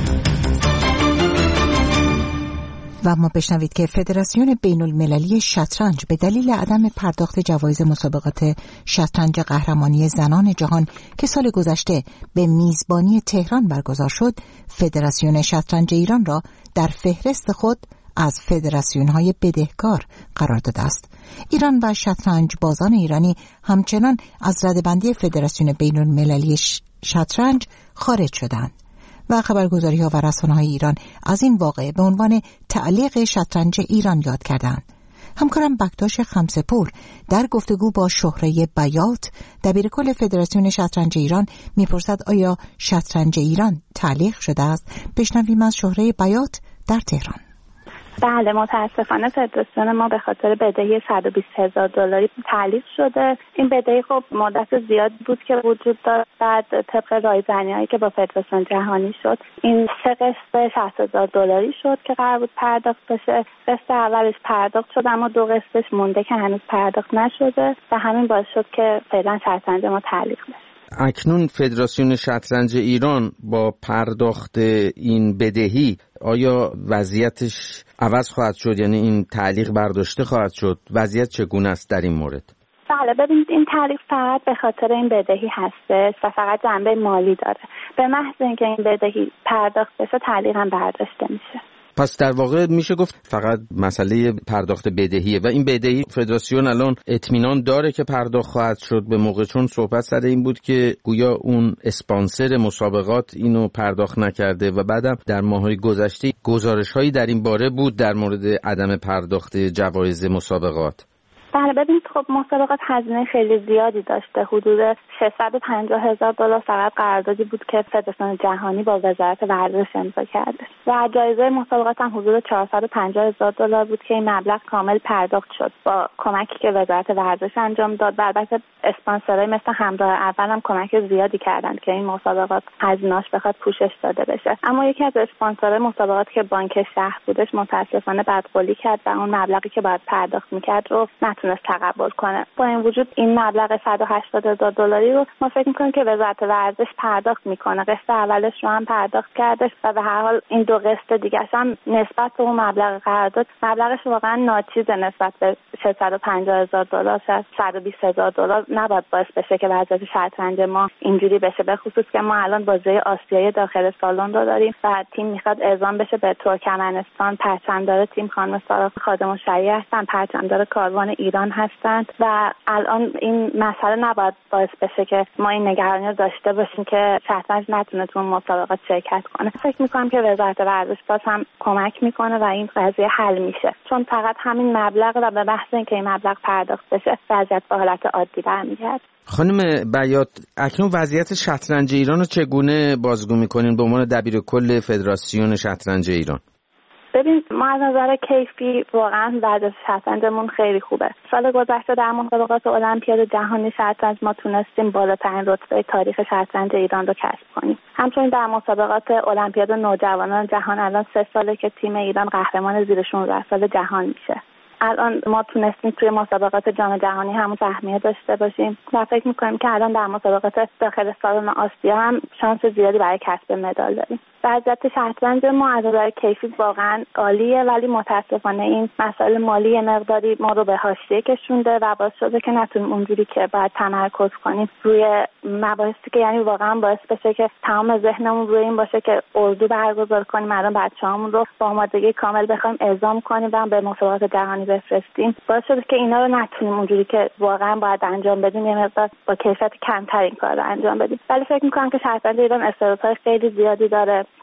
و ما بشنوید که فدراسیون بین المللی شطرنج به دلیل عدم پرداخت جوایز مسابقات شطرنج قهرمانی زنان جهان که سال گذشته به میزبانی تهران برگزار شد، فدراسیون شطرنج ایران را در فهرست خود از فدراسیون‌های بدهکار قرار داده است. ایران و شطرنج بازان ایرانی همچنان از ردبندی فدراسیون بین المللی شطرنج خارج شدند و خبرگزاری‌ها و رسانه‌های ایران از این واقعه به عنوان تعلیق شطرنج ایران یاد کردند. همکارم بکتاش خمسه‌پور در گفتگو با شهره بیات دبیرکل فدراسیون شطرنج ایران میپرسد آیا شطرنج ایران تعلیق شده است؟ بشنویم از شهره بیات در تهران. بله، متاسفانه فدراسیون ما به خاطر بدهی صد و بیست هزار دلاری تعلیق شده. این بدهی خب مدت زیاد بود که وجود داشت. بعد طبق رایزنی‌هایی که با فدراسیون جهانی شد، این سه قسط شصت هزار دلاری شد که قرار بود پرداخت بشه. قسط اولش پرداخت شد اما دو قسطش مونده که هنوز پرداخت نشده و همین باعث شد که فعلا شطرنج ما تعلیق بشه. اکنون فدراسیون شطرنج ایران با پرداخت این بدهی آیا وضعیتش عوض خواهد شد؟ یعنی این تعلیق برداشته خواهد شد؟ وضعیت چگونه است در این مورد؟ بله، ببینید این تعلیق فقط به خاطر این بدهی هستش و فقط جنبه مالی داره. به محض اینکه این بدهی پرداخت بشه تعلیق هم برداشته میشه. پس در واقع میشه گفت فقط مسئله پرداخت بدهیه و این بدهی فدراسیون الان اطمینان داره که پرداخت خواهد شد به موقع، چون صحبت سر این بود که گویا اون اسپانسر مسابقات اینو پرداخت نکرده و بعدم در ماه‌های گذشته گزارش‌هایی در این باره بود در مورد عدم پرداخت جوایز مسابقات. بله، ببینید خب مسابقات هزینه خیلی زیادی داشته. حدود ششصد و پنجاه هزار دلار فقط قراردادی بود که فدراسیون جهانی با وزارت ورزش امضا کرده و جایزه مسابقات هم حدود چهارصد و پنجاه هزار دلار بود که این مبلغ کامل پرداخت شد با کمکی که وزارت ورزش انجام داد. و البته اسپانسرای مثل همراه اول هم کمک زیادی کردند که این مسابقات هزینه‌اش بخواد پوشش داده بشه. اما یکی از اسپانسرای مسابقات که بانک شهر بودش متاسفانه بدقولی کرد و اون مبلغی که باید پرداخت می‌کرد رو نتونست تقبل کنه. با این وجود این مبلغ صد و هشتاد هزار دلاری رو ما فکر می‌کنیم که وزارت ورزش پرداخت میکنه. قسط اولش رو هم پرداخت کردش و به هر حال این دو قسط دیگه‌ش هم نسبت به اون مبلغ قرارداد مبلغش واقعا ناچیزه نسبت به ششصد و پنجاه هزار دلار، صد و بیست هزار دلار نباید باعث بشه که وضعیت شطرنج ما اینجوری بشه، به خصوص که ما الان بازی آسیایی داخل سالن رو داریم و تیم میخواد اعزام بشه به ترکمنستان. پرچمدار تیم خانم سارا خادم الشریعه هستن، پرچمدار کاروان ایران هستند و الان این مسئله نباید باعث بشه که ما این نگرانی رو داشته باشیم که شطرنج نتونه تو مسابقات شرکت کنه. فکر میکنم که وزارت ورزش باز هم کمک میکنه و این قضیه حل میشه، چون فقط همین مبلغ و به بحث اینکه این مبلغ پرداخت بشه وضعیت به حالت عادی برمیگرده. خانم بیات، اکنون وضعیت شطرنج ایران رو چگونه بازگو میکنین به عنوان دبیرکل فدراسیون شطرنج ایران؟ ببین، ما از نظر کیفی واقعا وضعیت شطرنجمون خیلی خوبه. سال گذشته در مسابقات المپیاد جهانی شطرنج ما تونستیم بالاترین رتبه تاریخ شطرنج ایران رو کسب کنیم. همچنین در مسابقات المپیاد نوجوانان جهان الان سه ساله که تیم ایران قهرمان زیر شانزده سال جهان میشه. الان ما تونستیم توی مسابقات جام جهانی همون سهمیه داشته باشیم و فکر میکنیم که الان در مسابقات داخل سالن آسیا هم شانس زیادی برای کسب مدال داریم. وضعیت شطرنج ما از نظر کیفی واقعا عالیه، ولی متاسفانه این مسائل مالی مقداری ما رو به حاشیه کشونده و باعث شده که نتونیم اونجوری که باید تمرکز کنیم روی مباحثی که یعنی واقعا باعث بشه که تمام ذهنمون روی این باشه که اردو برگزار کنیم، الان بچه‌هامون رو با آمادگی کامل بخوایم اعزام کنیم و به مسابقات جهانی بفرستیم. باعث شده که اینا رو نتونیم اونجوری که واقعا باید انجام بدیم، یه مقدار با کیفیت کمتر این کار رو انجام بدیم. ولی فکر می‌کنم که شطرنج ایران استعدادهای خیلی زیادی داره.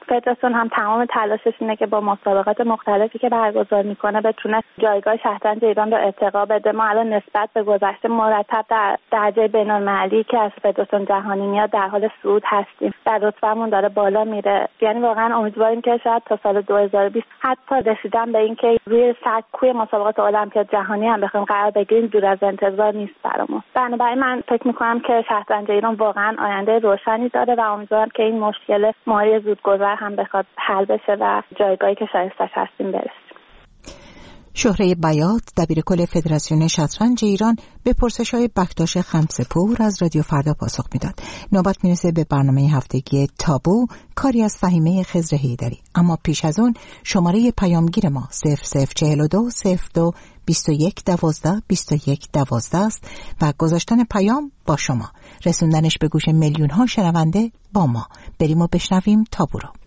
فدراسیون هم تمام تلاشش اینه که با مسابقات مختلفی که برگزار میکنه بتونه جایگاه شطرنج ایران رو ارتقا بده. ما الان نسبت به گذشته مرتب در درجه بین‌المللی که از فدراسیون جهانی میاد در حال صعود هستیم. در رتبهمون داره بالا میره. یعنی واقعا امیدواریم که شاید تا سال دو هزار و بیست حتی رسیدن به این که روی سکوی مسابقات المپیاد جهانی هم بخوایم قرار بگیریم دور از انتظار نیست برامون. بنابراین من فکر میکنم که شطرنج ایران واقعا آینده روشنی داره و امیدوارم که این مشکل مالی زودگذر هم بخواد حل بشه و جایگاهی که شایستش هستیم برسیم. شهره بیات دبیرکل فدراسیون شطرنج ایران به پرسش‌های بکتاش خمسه‌پور از رادیو فردا پاسخ میداد. نوبت میرسه به برنامه هفتگی تابو، کاری از فهیمه خضر حیدری. اما پیش از اون شماره پیامگیر ما صفر صفر چهل و دو صفر دو بیست و یک دوازده بیست و یک دوازده است و گذاشتن پیام با شما، رسوندنش به گوش میلیون ها شنونده با ما. بریم و بشنویم تابو رو.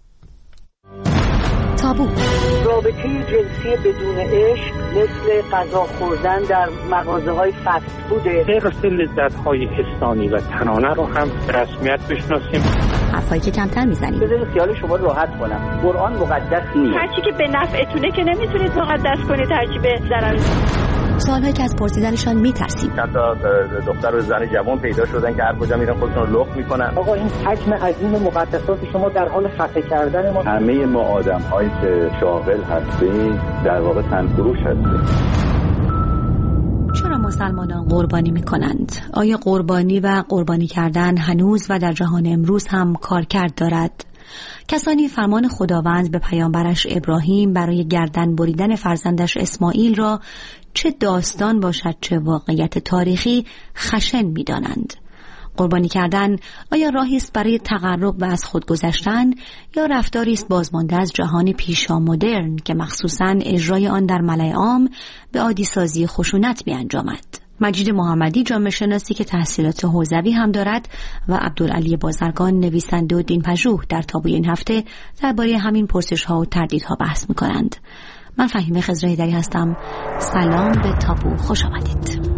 تابو. رابطه جنسی بدون عشق مثل غذا خوردن در مغازه‌های فست فوده. حفظ لذت‌های حسانی و تنانه رو هم به رسمیت بشناسیم. حرفایی که کمتر میزنیم. بذارید خیال شما راحت کنم. قرآن مقدس نیست. هر چی که به نفعتونه که نمیتونید مقدس کنید، هر چی به ضررتونه. سوالهایی که از پرسیدنشان میترسیم. چند تا دختر و زن جوان پیدا شدن که هر کجا میرن خودشون رو لخت میکنن. آقا این حجم عظیم مقدسات شما در حال خطا کردن ما. همه ما آدم‌هایی که شاغل هستیم در واقع تنفروش هستیم. چرا مسلمانان قربانی میکنند؟ آیا قربانی و قربانی کردن هنوز و در جهان امروز هم کارکرد دارد؟ کسانی فرمان خداوند به پیامبرش ابراهیم برای گردن بریدن فرزندش اسماعیل را چه داستان باشد چه واقعیت تاریخی خشن می‌دانند. قربانی کردن آیا راهی است برای تقرب و از خود گذشتن یا رفتاری است بازمانده از جهان پیشا مدرن که مخصوصاً اجرای آن در ملأ عام به عادی‌سازی خشونت می‌انجامد؟ مجید محمدی جامعه شناسی که تحصیلات حوزوی هم دارد و عبدالعلی بازرگان نویسنده و دین‌پژوه در تابوی این هفته درباره همین پرسش‌ها و تردیدها بحث می‌کنند. من فهیمه خضر حیدری هستم. سلام به تابو، خوش آمدید.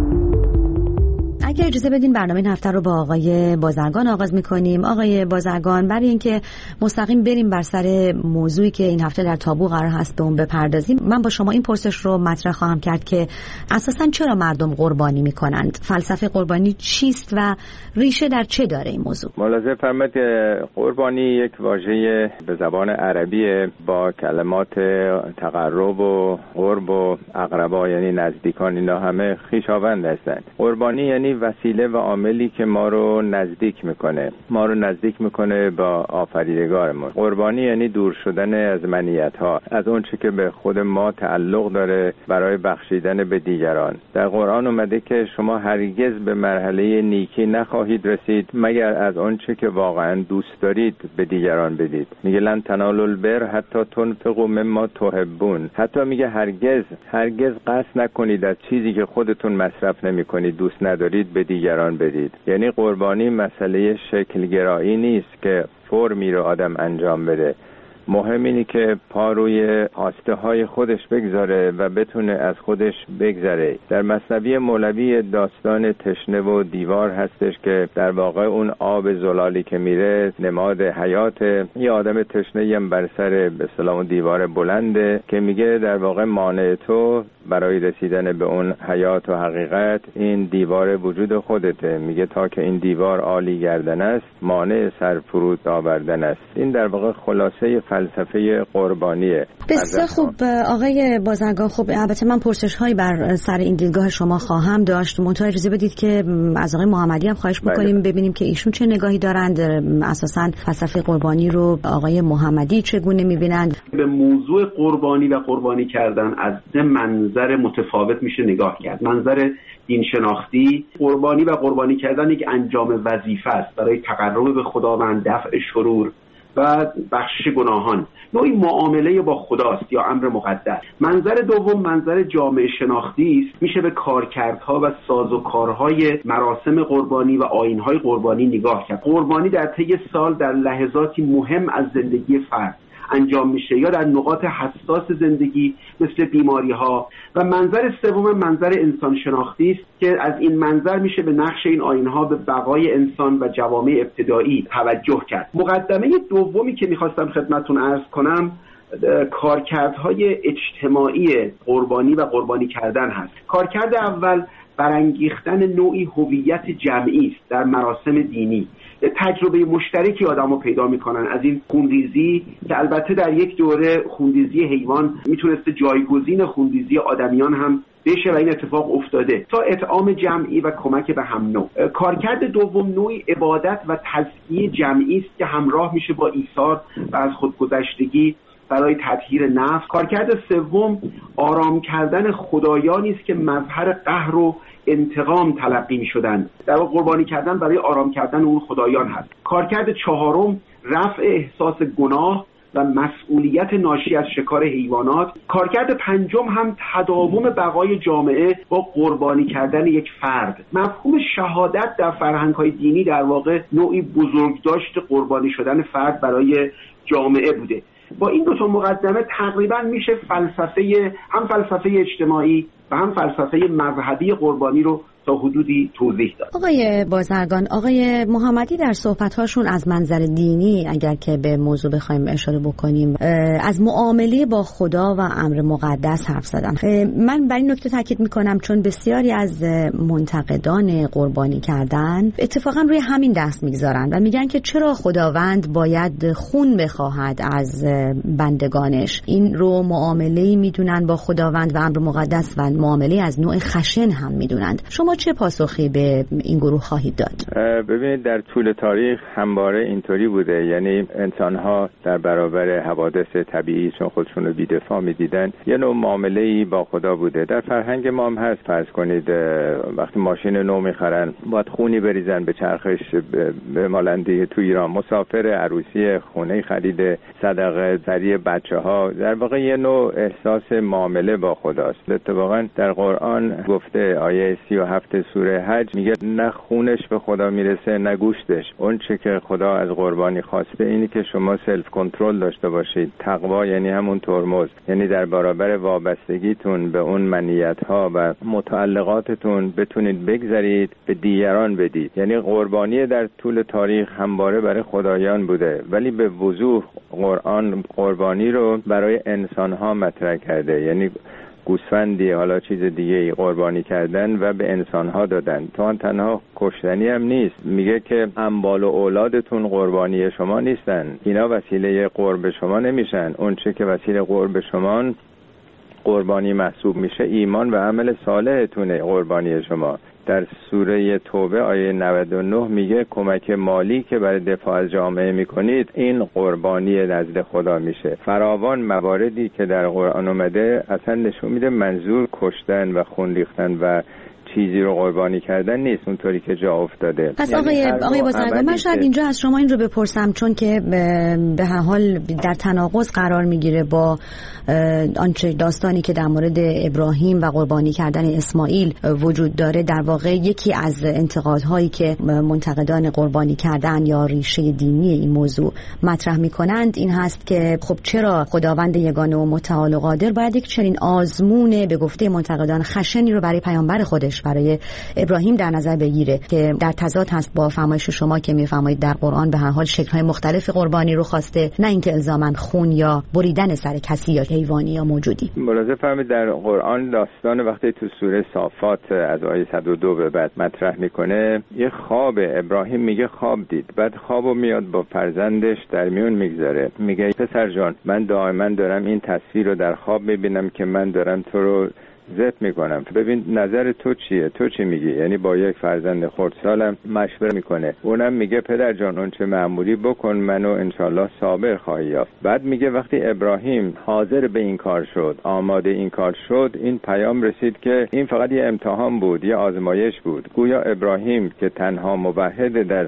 اگر اجازه بدین برنامه این هفته رو با آقای بازرگان آغاز می‌کنیم. آقای بازرگان، برای اینکه مستقیم بریم بر سر موضوعی که این هفته در تابو قرار هست به اون بپردازیم، من با شما این پرسش رو مطرح خواهم کرد که اساساً چرا مردم قربانی می‌کنند؟ فلسفه قربانی چیست و ریشه در چه داره این موضوع؟ ملاحظه فرمایید قربانی یک واژه به زبان عربی با کلمات تقرب و قرب و اقربا یعنی نزدیکان، اینا همه خویشاوند هستند. قربانی یعنی وسیله و عاملی که ما رو نزدیک میکنه ما رو نزدیک میکنه با آفریدگار ما. قربانی یعنی دور شدن از منیت ها، از اون چی که به خود ما تعلق داره برای بخشیدن به دیگران. در قرآن اومده که شما هرگز به مرحله نیکی نخواهید رسید مگر از اون چی که واقعا دوست دارید به دیگران بدید. میگه لن تنالوا البر حتی تنفقوا مما تحبون. حتی میگه هرگز هرگز قصد نکنید از چیزی که خودتون مصرف نمیکنید، دوست ندارید، به دیگران بدید. یعنی قربانی مسئله شکلگرایی نیست که فرمی رو آدم انجام بده. مهم اینه که پا روی خواسته های خودش بگذاره و بتونه از خودش بگذره. در مثنوی مولوی داستان تشنه و دیوار هستش که در واقع اون آب زلالی که میره نماد حیات. یه آدم تشنه هم بر سر به اصطلاح دیوار بلنده که میگه در واقع مانع تو برای رسیدن به اون حیات و حقیقت این دیوار وجود خودته. میگه تا که این دیوار عالی گردن است مانع سر فرود آوردن است. این در واقع خلاصه فلسفه قربانیه. بسیار خوب آقای بازرگان. خب البته من پرسش هایی بر سر این دیدگاه شما خواهم داشت. منتها اجازه بدید که از آقای محمدی هم خواهش بکنیم ببینیم که ایشون چه نگاهی دارند. اساساً فلسفه قربانی رو آقای محمدی چگونه میبینند؟ به موضوع قربانی و قربانی کردن از منظر متفاوت میشه نگاه کرد. منظر دین شناختی قربانی و قربانی کردن یک انجام وظیفه است برای تقرب به خداوند، دفع شرور و بخشش گناهان. نوعی معامله با خداست یا امر مقدس. منظر دوم منظر جامعه شناختی است. میشه به کارکردها و سازوکارهای مراسم قربانی و آیین‌های قربانی نگاه کرد. قربانی در طی سال در لحظاتی مهم از زندگی فرد انجام میشه یا در نقاط حساس زندگی مثل بیماری ها. و منظر سوم منظر انسان شناختی است که از این منظر میشه به نقش این آیین‌ها به بقای انسان و جوامع ابتدایی توجه کرد. مقدمه دومی که میخواستم خدمتتون عرض کنم کارکردهای اجتماعی قربانی و قربانی کردن هست. کارکرد اول برانگیختن نوعی هویت جمعی است در مراسم دینی. تجربه مشترکی آدمو پیدا میکنن از این خونریزی که البته در یک دوره خونریزی حیوان میتونسته جایگزین خونریزی آدمیان هم بشه و این اتفاق افتاده تا اطعام جمعی و کمک به هم نوع. کارکرد دوم نوعی عبادت و تزکیه جمعی است که همراه میشه با ایثار و از خودگذشتگی برای تطهیر نفس. کارکرد سوم آرام کردن خدایانی است که مظهر قهر و انتقام تلقی می‌شدند. در واقع قربانی کردن برای آرام کردن اون خدایان هست. کارکرد چهارم رفع احساس گناه و مسئولیت ناشی از شکار حیوانات. کارکرد پنجم هم تداوم بقای جامعه با قربانی کردن یک فرد. مفهوم شهادت در فرهنگ‌های دینی در واقع نوعی بزرگداشت قربانی شدن فرد برای جامعه بوده. با این دو تا مقدمه تقریبا میشه فلسفه هم فلسفه اجتماعی و هم فلسفه مذهبی قربانی رو تا حدودی توضیح داد. آقای بازرگان، آقای محمدی در صحبت‌هاشون از منظر دینی اگر که به موضوع بخوایم اشاره بکنیم از معامله با خدا و امر مقدس حرف زدن. من بر این نکته تاکید می‌کنم چون بسیاری از منتقدان قربانی کردن اتفاقا روی همین دست می‌گذارن و میگن که چرا خداوند باید خون بخواهد از بندگانش. این رو معامله‌ای می‌دونن با خداوند و امر مقدس و معامله از نوع خشن هم می‌دونند. شما چه پاسخی به این گروه خواهید داد؟ ببینید در طول تاریخ همواره اینطوری بوده، یعنی انسان‌ها در برابر حوادث طبیعی چون خودشون رو بی‌دفاع می‌دیدن یه نوع معامله‌ای با خدا بوده. در فرهنگ ما هم هست. فرض کنید وقتی ماشین نو می‌خرن باید خونی بریزن به چرخش به مالندی تو ایران، مسافر عروسی خونه خرید صدقه سری بچه‌ها، در واقع یه نوع احساس معامله با خداست. اتفاقا در قرآن گفته آیه سی و هفت سوره حج میگه نه خونش به خدا میرسه نه گوشتش. اون چه که خدا از قربانی خواسته اینی که شما سلف کنترل داشته باشید. تقوا یعنی همون ترمز، یعنی در برابر وابستگیتون به اون منیت‌ها و متعلقاتتون بتونید بگذارید به دیگران بدید. یعنی قربانی در طول تاریخ همواره برای خدایان بوده، ولی به وضوح قرآن قربانی رو برای انسان‌ها مطرح کرده، یعنی گوسفندی حالا چیز دیگه ای قربانی کردن و به انسان‌ها دادن. تا تنها کشتنی هم نیست، میگه که اموال و اولادتون قربانی شما نیستن، اینا وسیله قرب شما نمیشن. اون چه که وسیله قرب شما قربانی محسوب میشه ایمان و عمل صالحتونه قربانی شما. در سوره توبه آیه نود و نه میگه کمک مالی که برای دفاع از جامعه میکنید این قربانی نزد خدا میشه. فراوان مواردی که در قرآن اومده اصلا نشون میده منظور کشتن و خون ریختن و چیزی رو قربانی کردن نیست اونطوری که جا افتاده. پس آقای یعنی آقای بازرگان من شاید اینجا از شما این رو بپرسم چون که به هر حال در تناقض قرار میگیره با آنچه داستانی که در مورد ابراهیم و قربانی کردن اسماعیل وجود داره. در واقع یکی از انتقادهایی که منتقدان قربانی کردن یا ریشه دینی این موضوع مطرح میکنند این هست که خب چرا خداوند یگانه و متعال و قادر باید یک چنین آزمون به گفته منتقدان خشنی رو برای پیامبر خودش برای ابراهیم در نظر بگیره که در تضاد هست با فرمایش شما که میفرمایید در قرآن به هر حال شکل‌های مختلف قربانی رو خواسته، نه اینکه الزاماً خون یا بریدن سر کسی یا حیوانی یا موجودی. ملاحظه فرمایید در قرآن داستان وقتی تو سوره صافات از آیه صد و دو به بعد مطرح میکنه یه خواب، ابراهیم میگه خواب دید، بعد خوابو میاد با فرزندش در میون میگذاره، میگه پسر جان من دائما دارم این تصویر رو در خواب میبینم که من دارم تو رو ذبح میکنم، ببین نظر تو چیه، تو چی میگی؟ یعنی با یک فرزند خردسالم مشوره میکنه، اونم میگه پدر جان اون چه معمولی بکن منو انشالله صابر خواهی یافت. بعد میگه وقتی ابراهیم حاضر به این کار شد، آماده این کار شد، این پیام رسید که این فقط یه امتحان بود، یه آزمایش بود. گویا ابراهیم که تنها موحد در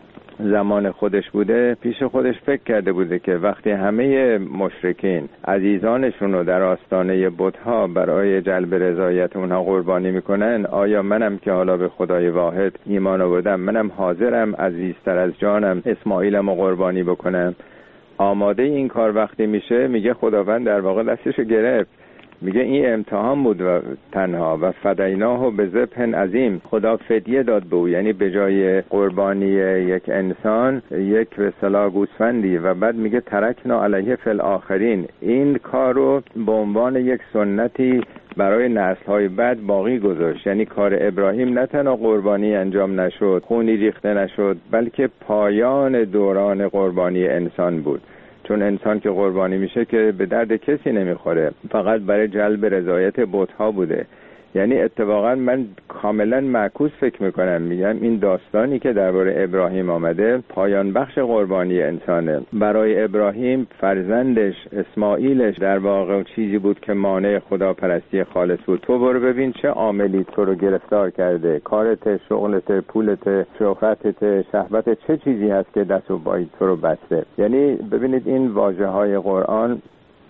زمان خودش بوده پیش خودش فکر کرده بوده که وقتی همه مشرکین عزیزانشون رو در آستانه بت‌ها برای جلب رضایت اونها قربانی میکنن، آیا منم که حالا به خدای واحد ایمان آوردم منم حاضرم عزیزتر از جانم اسماعیلم رو قربانی بکنم؟ آماده این کار وقتی میشه میگه خداوند در واقع دستشو گرفت، میگه این امتحان بود و تنها و فدیناه به ذبح عظیم، خدا فدیه داد به او، یعنی به جای قربانی یک انسان یک به اصطلاح گوسفندی، و بعد میگه ترکنا علیه فی الاخرین، این کارو به عنوان یک سنتی برای نسل‌های بعد باقی گذاشت. یعنی کار ابراهیم نه تنها قربانی انجام نشد، خونی ریخته نشد، بلکه پایان دوران قربانی انسان بود، چون انسان که قربانی میشه که به درد کسی نمیخوره، فقط برای جلب رضایت بت‌ها بوده. یعنی اتفاقا من کاملا معکوس فکر میکنم، میگم این داستانی که درباره ابراهیم آمده پایان بخش قربانی انسانه. برای ابراهیم فرزندش اسماعیلش در واقع چیزی بود که مانع خداپرستی خالص بود. تو برو ببین چه عاملی تو رو گرفتار کرده، کارت، شغلت، پولت، شهرتت، شهوت، چه چیزی هست که دست و پای تو رو بسته. یعنی ببینید این واژه های قرآن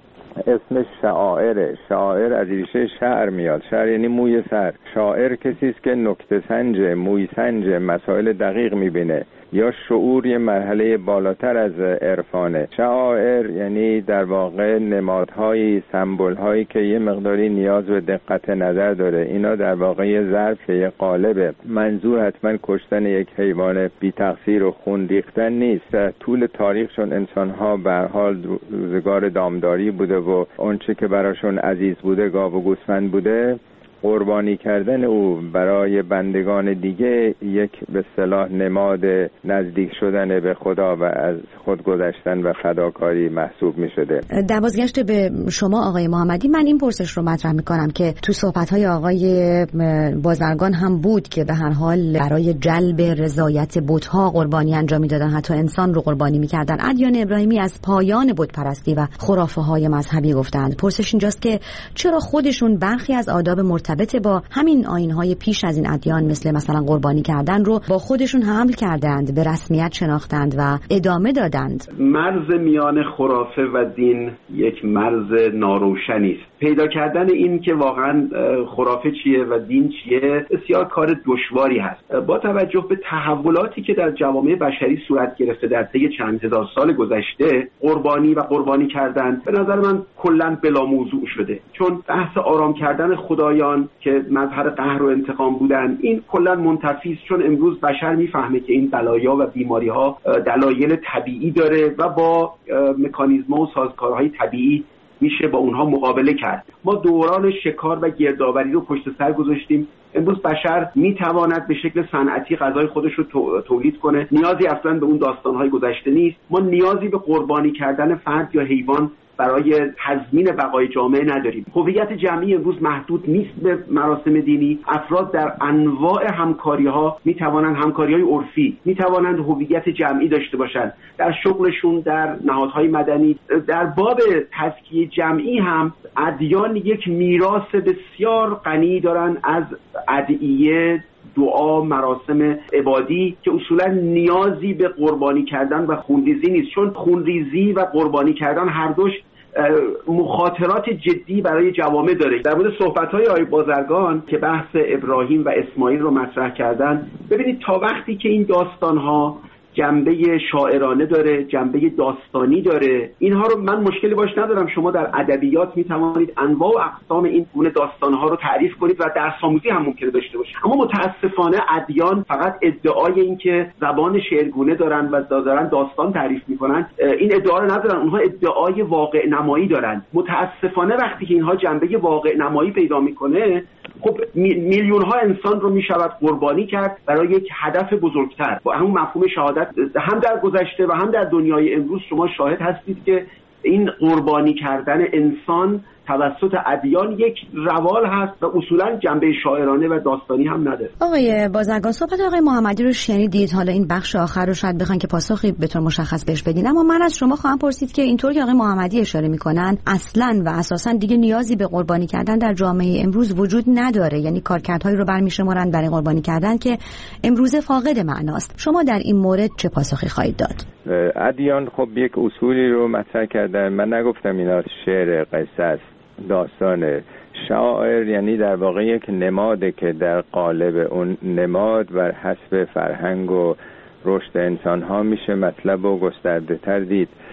اسمش شعائره. شاعر از ریشه شعر میاد، شعر یعنی موی سر. شاعر کسی است که نکته سنج، موی سنج، مسائل دقیق میبینه، یا شعور یه مرحله بالاتر از عرفانه. شعائر یعنی در واقع نمادهایی، سمبولهایی که یه مقداری نیاز به دقت نظر داره. اینا در واقع یه ظرف، یه قالبه. منظور حتما کشتن یک حیوان بی تقصیر و خون ریختن نیست. طول تاریخشون انسان‌ها به هر حال روزگار دامداری بوده و اون چه که براشون عزیز بوده، گاو و گوسفند بوده، قربانی کردن او برای بندگان دیگه یک به اصطلاح نماد نزدیک شدن به خدا و از خود گذشتن و فداکاری محسوب می شده. در بازگشت به شما آقای محمدی، من این پرسش رو مطرح می کنم که تو صحبت‌های آقای بازرگان هم بود که به هر حال برای جلب رضایت بت‌ها قربانی انجام می‌دادن، حتی انسان رو قربانی می‌کردن. ادیان ابراهیمی از پایان بت‌پرستی و خرافه‌های مذهبی گفتند. پرسش اینجاست که چرا خودشون برخی از آداب مرتبط با همین آیین‌های پیش از این ادیان مثل مثلا قربانی کردن رو با خودشون حمل کردند، به رسمیت شناختند و ادامه دادند؟ مرز میان خرافه و دین یک مرز ناروشنی است. پیدا کردن این که واقعا خرافه چیه و دین چیه بسیار کار دشواری هست. با توجه به تحولاتی که در جوامع بشری صورت گرفته در طی چند هزار سال گذشته، قربانی و قربانی کردن به نظر من کلاً بلا موضوع شده، چون بحث آرام کردن خدایان که مظهر قهر و انتقام بودن این کلاً منتفی است، چون امروز بشر میفهمه که این بلایا و بیماری‌ها دلایل طبیعی داره و با مکانیزم‌ها و سازوکارهای طبیعی میشه با اونها مقابله کرد. ما دوران شکار و گردآوری رو پشت سر گذاشتیم. امروز بشر میتواند به شکل صنعتی غذای خودش رو تولید کنه، نیازی اصلا به اون داستان‌های گذشته نیست. ما نیازی به قربانی کردن فرد یا حیوان برای تضمین بقای جامعه نداریم. هویت جمعی امروز محدود نیست به مراسم دینی. افراد در انواع همکاری‌ها میتوانند، همکاری‌های عرفی، میتوانند هویت جمعی داشته باشند. در شغلشون، در نهادهای مدنی، در باب تزکیه جمعی هم ادیان یک میراث بسیار غنی دارن از ادعیه، دعا، مراسم عبادی که اصولا نیازی به قربانی کردن و خونریزی نیست، چون خونریزی و قربانی کردن هر دوش مخاطرات جدی برای جوامع داره. در مورد صحبت‌های آقای بازرگان که بحث ابراهیم و اسماعیل رو مطرح کردن، ببینید تا وقتی که این داستان‌ها جنبه شاعرانه داره، جنبه داستانی داره، اینها رو من مشکلی باش ندارم. شما در ادبیات میتوانید انواع و اقسام این گونه داستانها رو تعریف کنید و درس آموزی هم ممکنه داشته باشه. اما متاسفانه ادیان فقط ادعای این که زبان شعرگونه دارن و دارن داستان تعریف میکنن، این ادعا رو ندارن. اونها ادعای واقع نمایی دارن. متاسفانه وقتی که اینها جنبه واقع نمایی پیدا میکنه، خب میلیون ها انسان رو میشود قربانی کرد برای یک هدف بزرگتر. با همون مفهوم شهادت هم در گذشته و هم در دنیای امروز شما شاهد هستید که این قربانی کردن انسان توسط ادیان یک روال هست و اصولا جنبه شاعرانه و داستانی هم نداره. آقای بازرگان، صحبت آقای محمدی رو شنیدید. حالا این بخش آخر رو شاید بخواید که پاسخی به طور مشخص بهش بدین، اما من از شما خواهم پرسید که اینطور که آقای محمدی اشاره میکنن اصلا و اساسا دیگه نیازی به قربانی کردن در جامعه امروز وجود نداره، یعنی کارکردهایی رو برمی‌شمارن برای قربانی کردن که امروز فاقد معناست. شما در این مورد چه پاسخی خواهید داد؟ ادیان خب یک اصولی رو مطرح کردن. من نگفتم اینا شعر، قصه است، داستانه. شاعر یعنی در واقع یک نماده که در قالب اون نماد بر حسب فرهنگ و رشد انسان ها میشه مطلب و گسترده تر دید.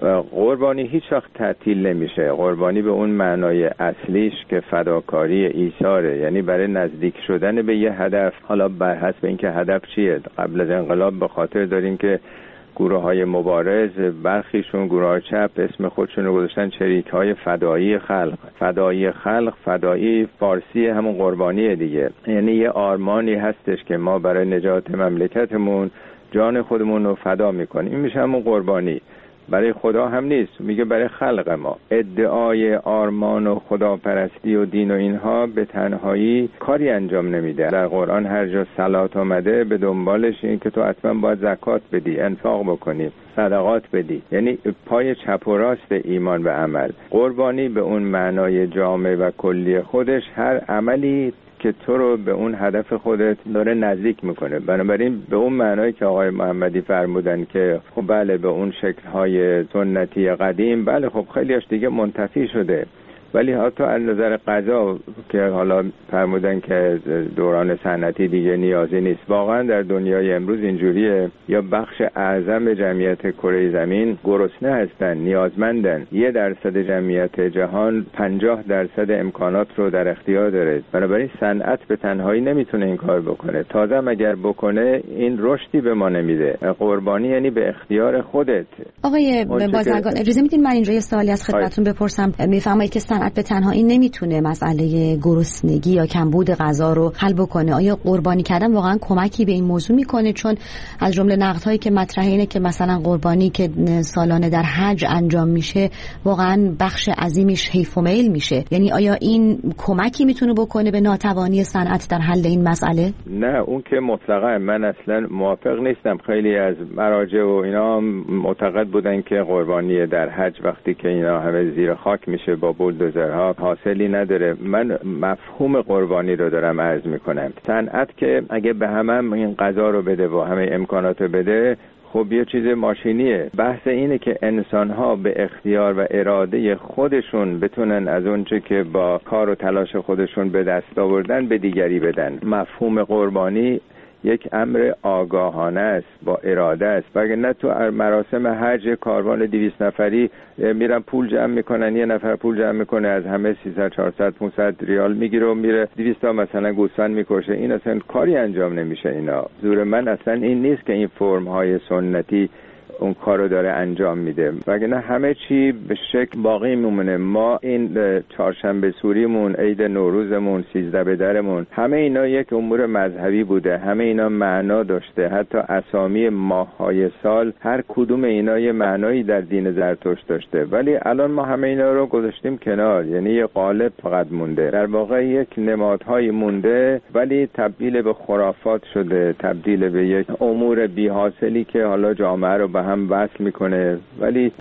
قربانی هیچ وقت تعطیل نمیشه. قربانی به اون معنای اصلیش که فداکاری ایثاره، یعنی برای نزدیک شدن به یه هدف. حالا بر حسب اینکه هدف چیه، قبل از انقلاب به خاطر داریم که گروه های مبارز، برخیشون گروه های چپ اسم خودشون رو گذاشتن چریک های فدایی خلق. فدایی خلق، فدایی فارسی همون قربانیه دیگه، یعنی یه آرمانی هستش که ما برای نجات مملکتمون جان خودمون رو فدا میکنیم. این میشه همون قربانی. برای خدا هم نیست، میگه برای خلق ما. ادعای آرمان و خداپرستی و دین و اینها به تنهایی کاری انجام نمیده. در قرآن هر جا صلات آمده به دنبالش این که تو حتما باید زکات بدی، انفاق بکنی، صدقات بدی، یعنی پای چپ و راست ایمان و عمل. قربانی به اون معنای جامع و کلی خودش هر عملی که تو رو به اون هدف خودت داره نزدیک میکنه. بنابراین به اون معنایی که آقای محمدی فرمودن که خب بله به اون شکل‌های سنتی قدیم، بله خب خیلیش دیگه منتفی شده، ولی حتی از نظر غذا که حالا فرمودن که دوران صنعتی دیگه نیازی نیست، واقعا در دنیای امروز اینجوریه. یا بخش اعظم جمعیت کره زمین گرسنه هستن، نیازمندن. یه درصد جمعیت جهان پنجاه درصد امکانات رو در اختیار داره. بنابراین صنعت به تنهایی نمیتونه این کار بکنه. تازه اگر بکنه این رشدی به ما نمیده. قربانی یعنی به اختیار خودت. آقای بازرگان اجازه میدین من اینجا یه سوالی از خدمتتون بپرسم؟ میفهمید که صنعت به تنهایی نمیتونه مسئله گرسنگی یا کمبود غذا رو حل بکنه. آیا قربانی کردن واقعا کمکی به این موضوع میکنه؟ چون از جمله نقدهایی که مطرحه اینه که مثلا قربانی که سالانه در حج انجام میشه واقعا بخش عظیمیش حیف و میل میشه. یعنی آیا این کمکی میتونه بکنه به ناتوانی صنعت در حل این مسئله؟ نه، اون که مطلقاً من اصلا موافق نیستم. خیلی از مراجع و اینا معتقد بودن که قربانی در حج وقتی که اینا همه زیر خاک میشه با بولدوزرها حاصلی نداره. من مفهوم قربانی رو دارم عرض میکنم. صنعت که اگه به همه هم این غذا رو بده و همه امکانات رو بده، خب یه چیز ماشینیه. بحث اینه که انسان‌ها به اختیار و اراده خودشون بتونن از اونچه که با کار و تلاش خودشون به دست آوردن به دیگری بدن. مفهوم قربانی یک امر آگاهانه است، با اراده است. وگرنه تو مراسم حج کاروان دویست نفری میرن پول جمع میکنن، یه نفر پول جمع میکنه از همه سیصد چهارصد پانصد ریال میگیره و میره دویست تا مثلا گوسفند میکشه. این اصلا کاری انجام نمیشه. اینا زور من اصلا این نیست که این فرم های سنتی اون کارو داره انجام میده، وگرنه همه چی به شکل باقی میمونه. ما این چهارشنبه سوریمون، عید نوروزمون، سیزده بدرمون، همه اینا یک امور مذهبی بوده، همه اینا معنا داشته. حتی اسامی ماه‌های سال هر کدوم اینا یه معنایی در دین زرتشت داشته، ولی الان ما همه اینا رو گذاشتیم کنار، یعنی یه قالب فقط مونده. در واقع یک نمادهایی مونده ولی تبدیل به خرافات شده، تبدیل به یک امور بی حاصلی که حالا جامعه رو به هم وصل میکنه، ولی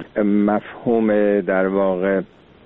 مفهوم در واقع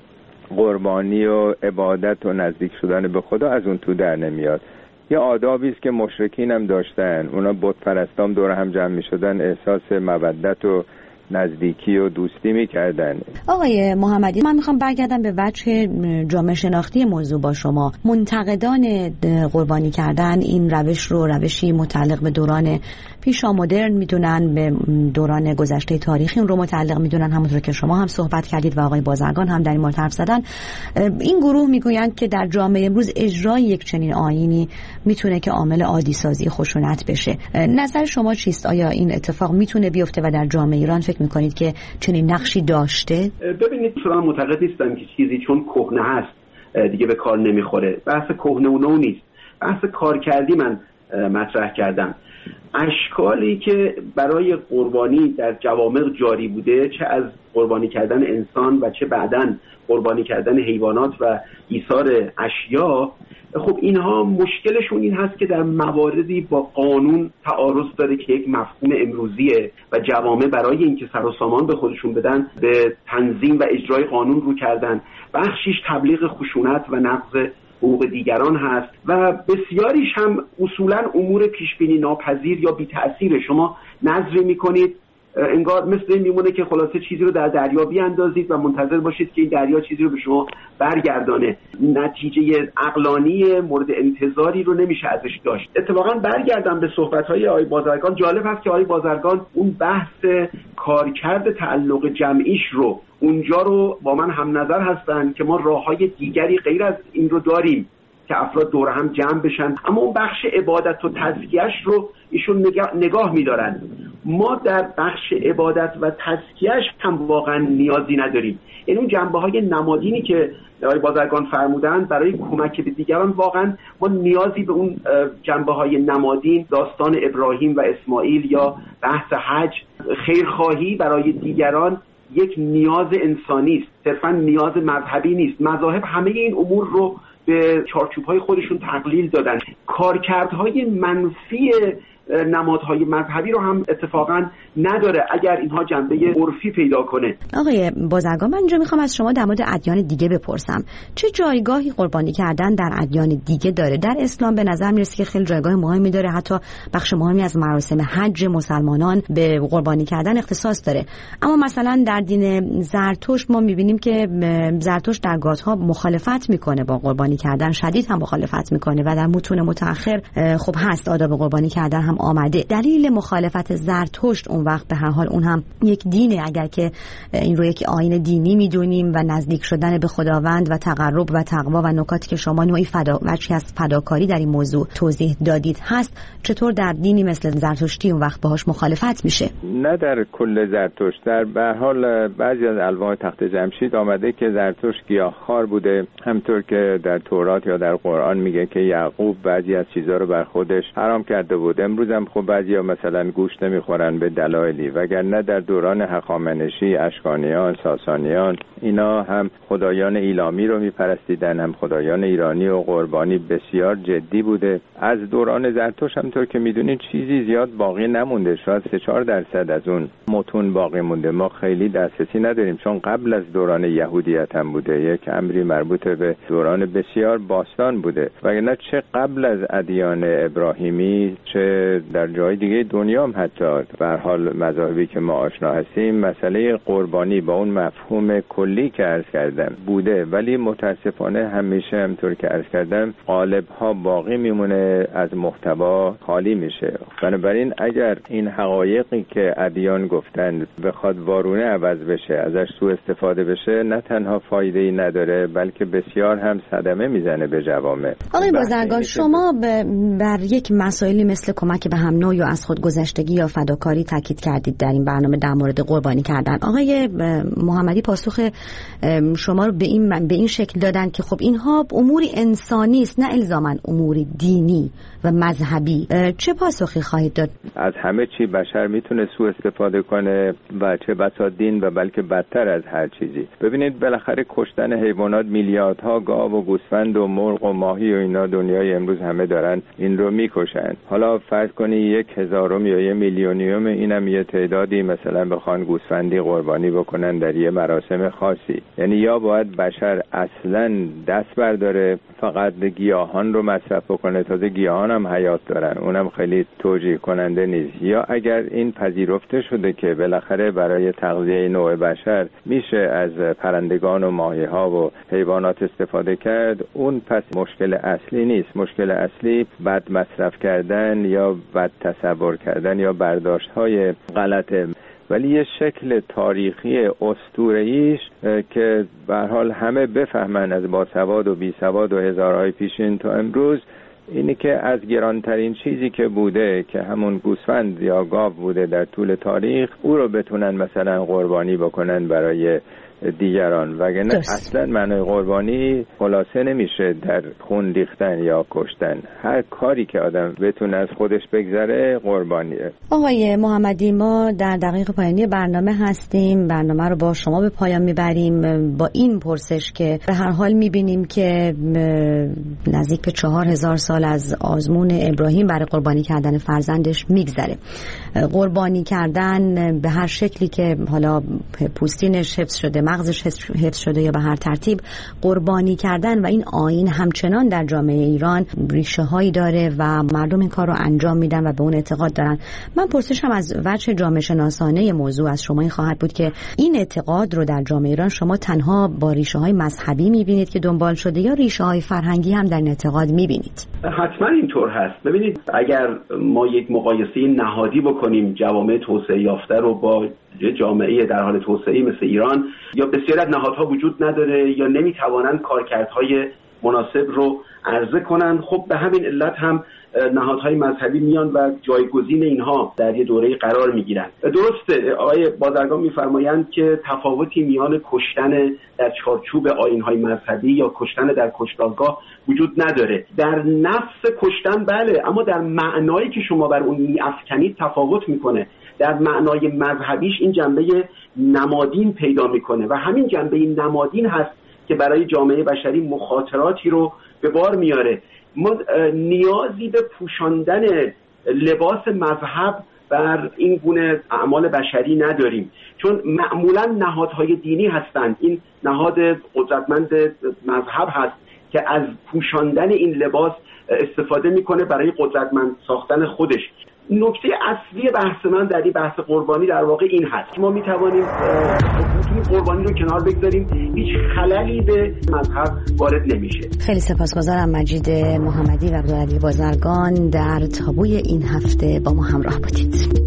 قربانی و عبادت و نزدیک شدن به خدا از اون تو در نمیاد. یه آدابی است که مشرکین هم داشتن، اونا بت پرستان دور هم جمع میشدن، احساس مودت و نزدیکی و دوستی میکردن. آقای محمدی، من میخوام برگردم به وجه جامعه شناختی موضوع با شما. منتقدان قربانی کردن این روش رو روشی متعلق به دوران پیشا مدرن میدونن، به دوران گذشته تاریخی اون رو متعلق میدونن، همونطور که شما هم صحبت کردید و آقای بازرگان هم در این مورد حرف زدن. این گروه میگویند که در جامعه امروز اجرای یک چنین آیینی میتونه که عامل عادی سازی خشونت بشه. نظر شما چیست؟ آیا این اتفاق میتونه بیفته و در جامعه ایران فکر میکنید که چنین نقشی داشته؟ ببینید، من معتقد نیستم که چیزی چون کهنه هست دیگه به کار نمیخوره. بحث کهنه و نو نیست، بحث کار کردی من مطرح کردم. اشکالی که برای قربانی در جوامع جاری بوده، چه از قربانی کردن انسان و چه بعداً قربانی کردن حیوانات و ایثار اشیا، خب اینها مشکلشون این هست که در مواردی با قانون تعارض داره که یک مفهوم امروزیه و جوامع برای اینکه سر و سامان به خودشون بدن به تنظیم و اجرای قانون رو کردن. بخشیش تبلیغ خشونت و نقض حقوق دیگران هست و بسیاریش هم اصولا امور پیشبینی ناپذیر یا بی تأثیر. شما نظری میکنید انگار مثل این میمونه که خلاصه چیزی رو در دریا بیاندازید و منتظر باشید که این دریا چیزی رو به شما برگردانه. نتیجه عقلانی مورد انتظاری رو نمیشه ازش داشت. اتفاقا برگردم به صحبت‌های آقای بازرگان، جالب هست که آقای بازرگان اون بحث کارکرد تعلق جمعیش رو اونجا رو با من هم نظر هستن که ما راه‌های دیگری غیر از این رو داریم که افراد دور هم جمع بشن، اما اون بخش عبادت و تزکیه‌اش رو ایشون نگاه, نگاه می‌دارن. ما در بخش عبادت و تزکیه‌اش هم واقعا نیازی نداریم. این اون جنبه‌های نمادینی که آقای بازرگان فرمودن برای کمک به دیگران، واقعا ما نیازی به اون جنبه‌های نمادین، داستان ابراهیم و اسماعیل یا بحث حج، خیرخواهی برای دیگران یک نیاز انسانی است، صرفاً نیاز مذهبی نیست. مذاهب همه این امور رو به چارچوب‌های خودشون تقلیل دادن. کارکردهای منفی نمادهای مذهبی رو هم اتفاقا نداره اگر اینها جنبه عرفی پیدا کنه. آقای بازرگان، من اینجا میخوام از شما در مورد ادیان دیگه بپرسم. چه جایگاهی قربانی کردن در ادیان دیگه داره؟ در اسلام به نظر میرسه که خیلی جایگاه مهمی داره، حتی بخش مهمی از مراسم حج مسلمانان به قربانی کردن اختصاص داره. اما مثلا در دین زرتشت ما میبینیم که زرتشت در گاتها مخالفت میکنه با قربانی کردن، شدید هم مخالفت میکنه و در متون متأخر خب هست آداب قربانی کردن هم آمده. دلیل مخالفت زرتشت اون وقت به هر حال اون هم یک دینه، اگر که این رو یک آیین دینی میدونیم و نزدیک شدن به خداوند و تقرب و تقوا و نکاتی که شما نوعی فدا وجهی از فداکاری در این موضوع توضیح دادید هست، چطور در دینی مثل زرتشتی اون وقت باهاش مخالفت میشه؟ نه در کل زرتشت، در به هر حال بعضی از الواح تخت جمشید آمده که زرتشت گیاهخوار بوده، همطور که در تورات یا در قرآن میگه که یعقوب بعضی از چیزا رو بر خودش حرام کرده بود. امروز هم خب بعضیا مثلا گوشت نمیخورن به دلایلی، وگرنه در دوران هخامنشی، اشکانیان، ساسانیان اینا هم خدایان ایلامی رو میپرستیدن، هم خدایان ایرانی و قربانی بسیار جدی بوده. از دوران زرتشت همونطور که میدونید چیزی زیاد باقی نمونده، شاید سه چهار درصد از اون متون باقی مونده. ما خیلی دسترسی نداریم چون قبل از دوران یهودیت هم بوده، یک امری مربوط به دوران بسیار باستان بوده، وگرنه چه قبل از ادیان ابراهیمی چه در جای دیگه دنیا هم حتی به هر حال مذاهبی که ما آشنا هستیم مسئله قربانی با اون مفهوم کلی که عرض کردم بوده، ولی متاسفانه همیشه همطور که عرض کردم قالب ها باقی میمونه، از محتوا خالی میشه. بنابراین اگر این حقایقی که ادیان گفتن بخواد وارونه عوض بشه، ازش سوء استفاده بشه، نه تنها فایده ای نداره بلکه بسیار هم صدمه میزنه به جوامع. آقای بازرگان، شما بر یک مسائلی مثل کمک به هم نوع یا از خودگذشتگی یا فداکاری تاکید کردید در این برنامه در مورد قربانی کردن. آقای محمدی پاسخ شما رو به این به این شکل دادن که خب اینها اموری انسانی است، نه الزاماً اموری دینی و مذهبی. چه پاسخی خواهید داد؟ از همه چی بشر میتونه سوء استفاده کنه و چه بسا دین و بلکه بدتر از هر چیزی. ببینید بالاخره کشتن حیوانات، میلیاردها گاو و گوسفند و مرغ و ماهی و اینا دنیای امروز همه دارن این رو میکشن. حالا فرض کنی یک هزارم یا یه میلیونیوم اینم یه تعدادی مثلا بخوان گوسفندی قربانی بکنن در یه مراسم خاصی، یعنی یا باید بشر اصلا دست برداره فقط گیاهان رو مصرف بکنه، تازه گیاهان هم حیات دارن اونم خیلی توجیه کننده نیست، یا اگر این پذیرفته شده که بالاخره برای تغذیه نوع بشر میشه از پرندگان و ماهی‌ها و حیوانات استفاده کرد، اون پس مشکل اصلی نیست. مشکل اصلی بد مصرف کردن یا بد تصور کردن یا برداشت‌های غلطه. ولی یه شکل تاریخی اسطوره‌ایش که به هر حال همه بفهمن از باسواد و بیسواد و هزارهای پیشین تا امروز، اینی که از گرانترین چیزی که بوده که همون گوسفند یا گاو بوده در طول تاریخ، او رو بتونن مثلا قربانی بکنن برای دیگران، وگرنه اصلا معنای قربانی خلاصه نمیشه در خون ریختن یا کشتن. هر کاری که آدم بتونه از خودش بگذره قربانیه. آقای محمدی، ما در دقیقه پایانی برنامه هستیم، برنامه رو با شما به پایان میبریم با این پرسش که به هر حال میبینیم که نزدیک به چهار هزار سال از آزمون ابراهیم برای قربانی کردن فرزندش میگذره. قربانی کردن به هر شکلی که حالا پوستینش حفظ شده، مغزش حفظ شده یا به هر ترتیب قربانی کردن و این آیین همچنان در جامعه ایران ریشه هایی داره و مردم این کار رو انجام میدن و به اون اعتقاد دارن. من پرسشم از وجه جامعه شناسانه موضوع از شما این خواهد بود که این اعتقاد رو در جامعه ایران شما تنها با ریشه های مذهبی میبینید که دنبال شده یا ریشه های فرهنگی هم در این اعتقاد میبینید؟ حتما اینطور هست. ببینید اگر ما یک مقایسه نهادی بکنیم جوامع توسعه یافته رو با جامعه در حال توسعه مثل ایران، یا بسیاری از نهادها وجود نداره یا نمیتوانند کارکردهای مناسب رو عرضه کنن، خب به همین علت هم نهادهای مذهبی میان و جایگزین اینها در یه دوره قرار میگیرن. درسته آقای بازرگان میفرمایند که تفاوتی میان کشتن در چارچوب آیین‌های مذهبی یا کشتن در کشتارگاه وجود نداره. در نفس کشتن بله، اما در معنایی که شما بر اون میافکنید تفاوت میکنه. در معنای مذهبیش این جنبه نمادین پیدا میکنه و همین جنبه نمادین هست که برای جامعه بشری مخاطراتی رو به بار میاره. ما نیازی به پوشاندن لباس مذهب بر این گونه اعمال بشری نداریم، چون معمولا نهادهای دینی هستند. این نهاد قدرتمند مذهب هست که از پوشاندن این لباس استفاده میکنه برای قدرتمند ساختن خودش. نکته اصلی بحث من در این بحث قربانی در واقع این هست، ما میتوانیم قربانی رو کنار بگذاریم، هیچ خللی به مذهب وارد نمیشه. خیلی سپاسگزارم مجید محمدی و عبدالعلی بازرگان در تابوی این هفته با ما همراه بودید.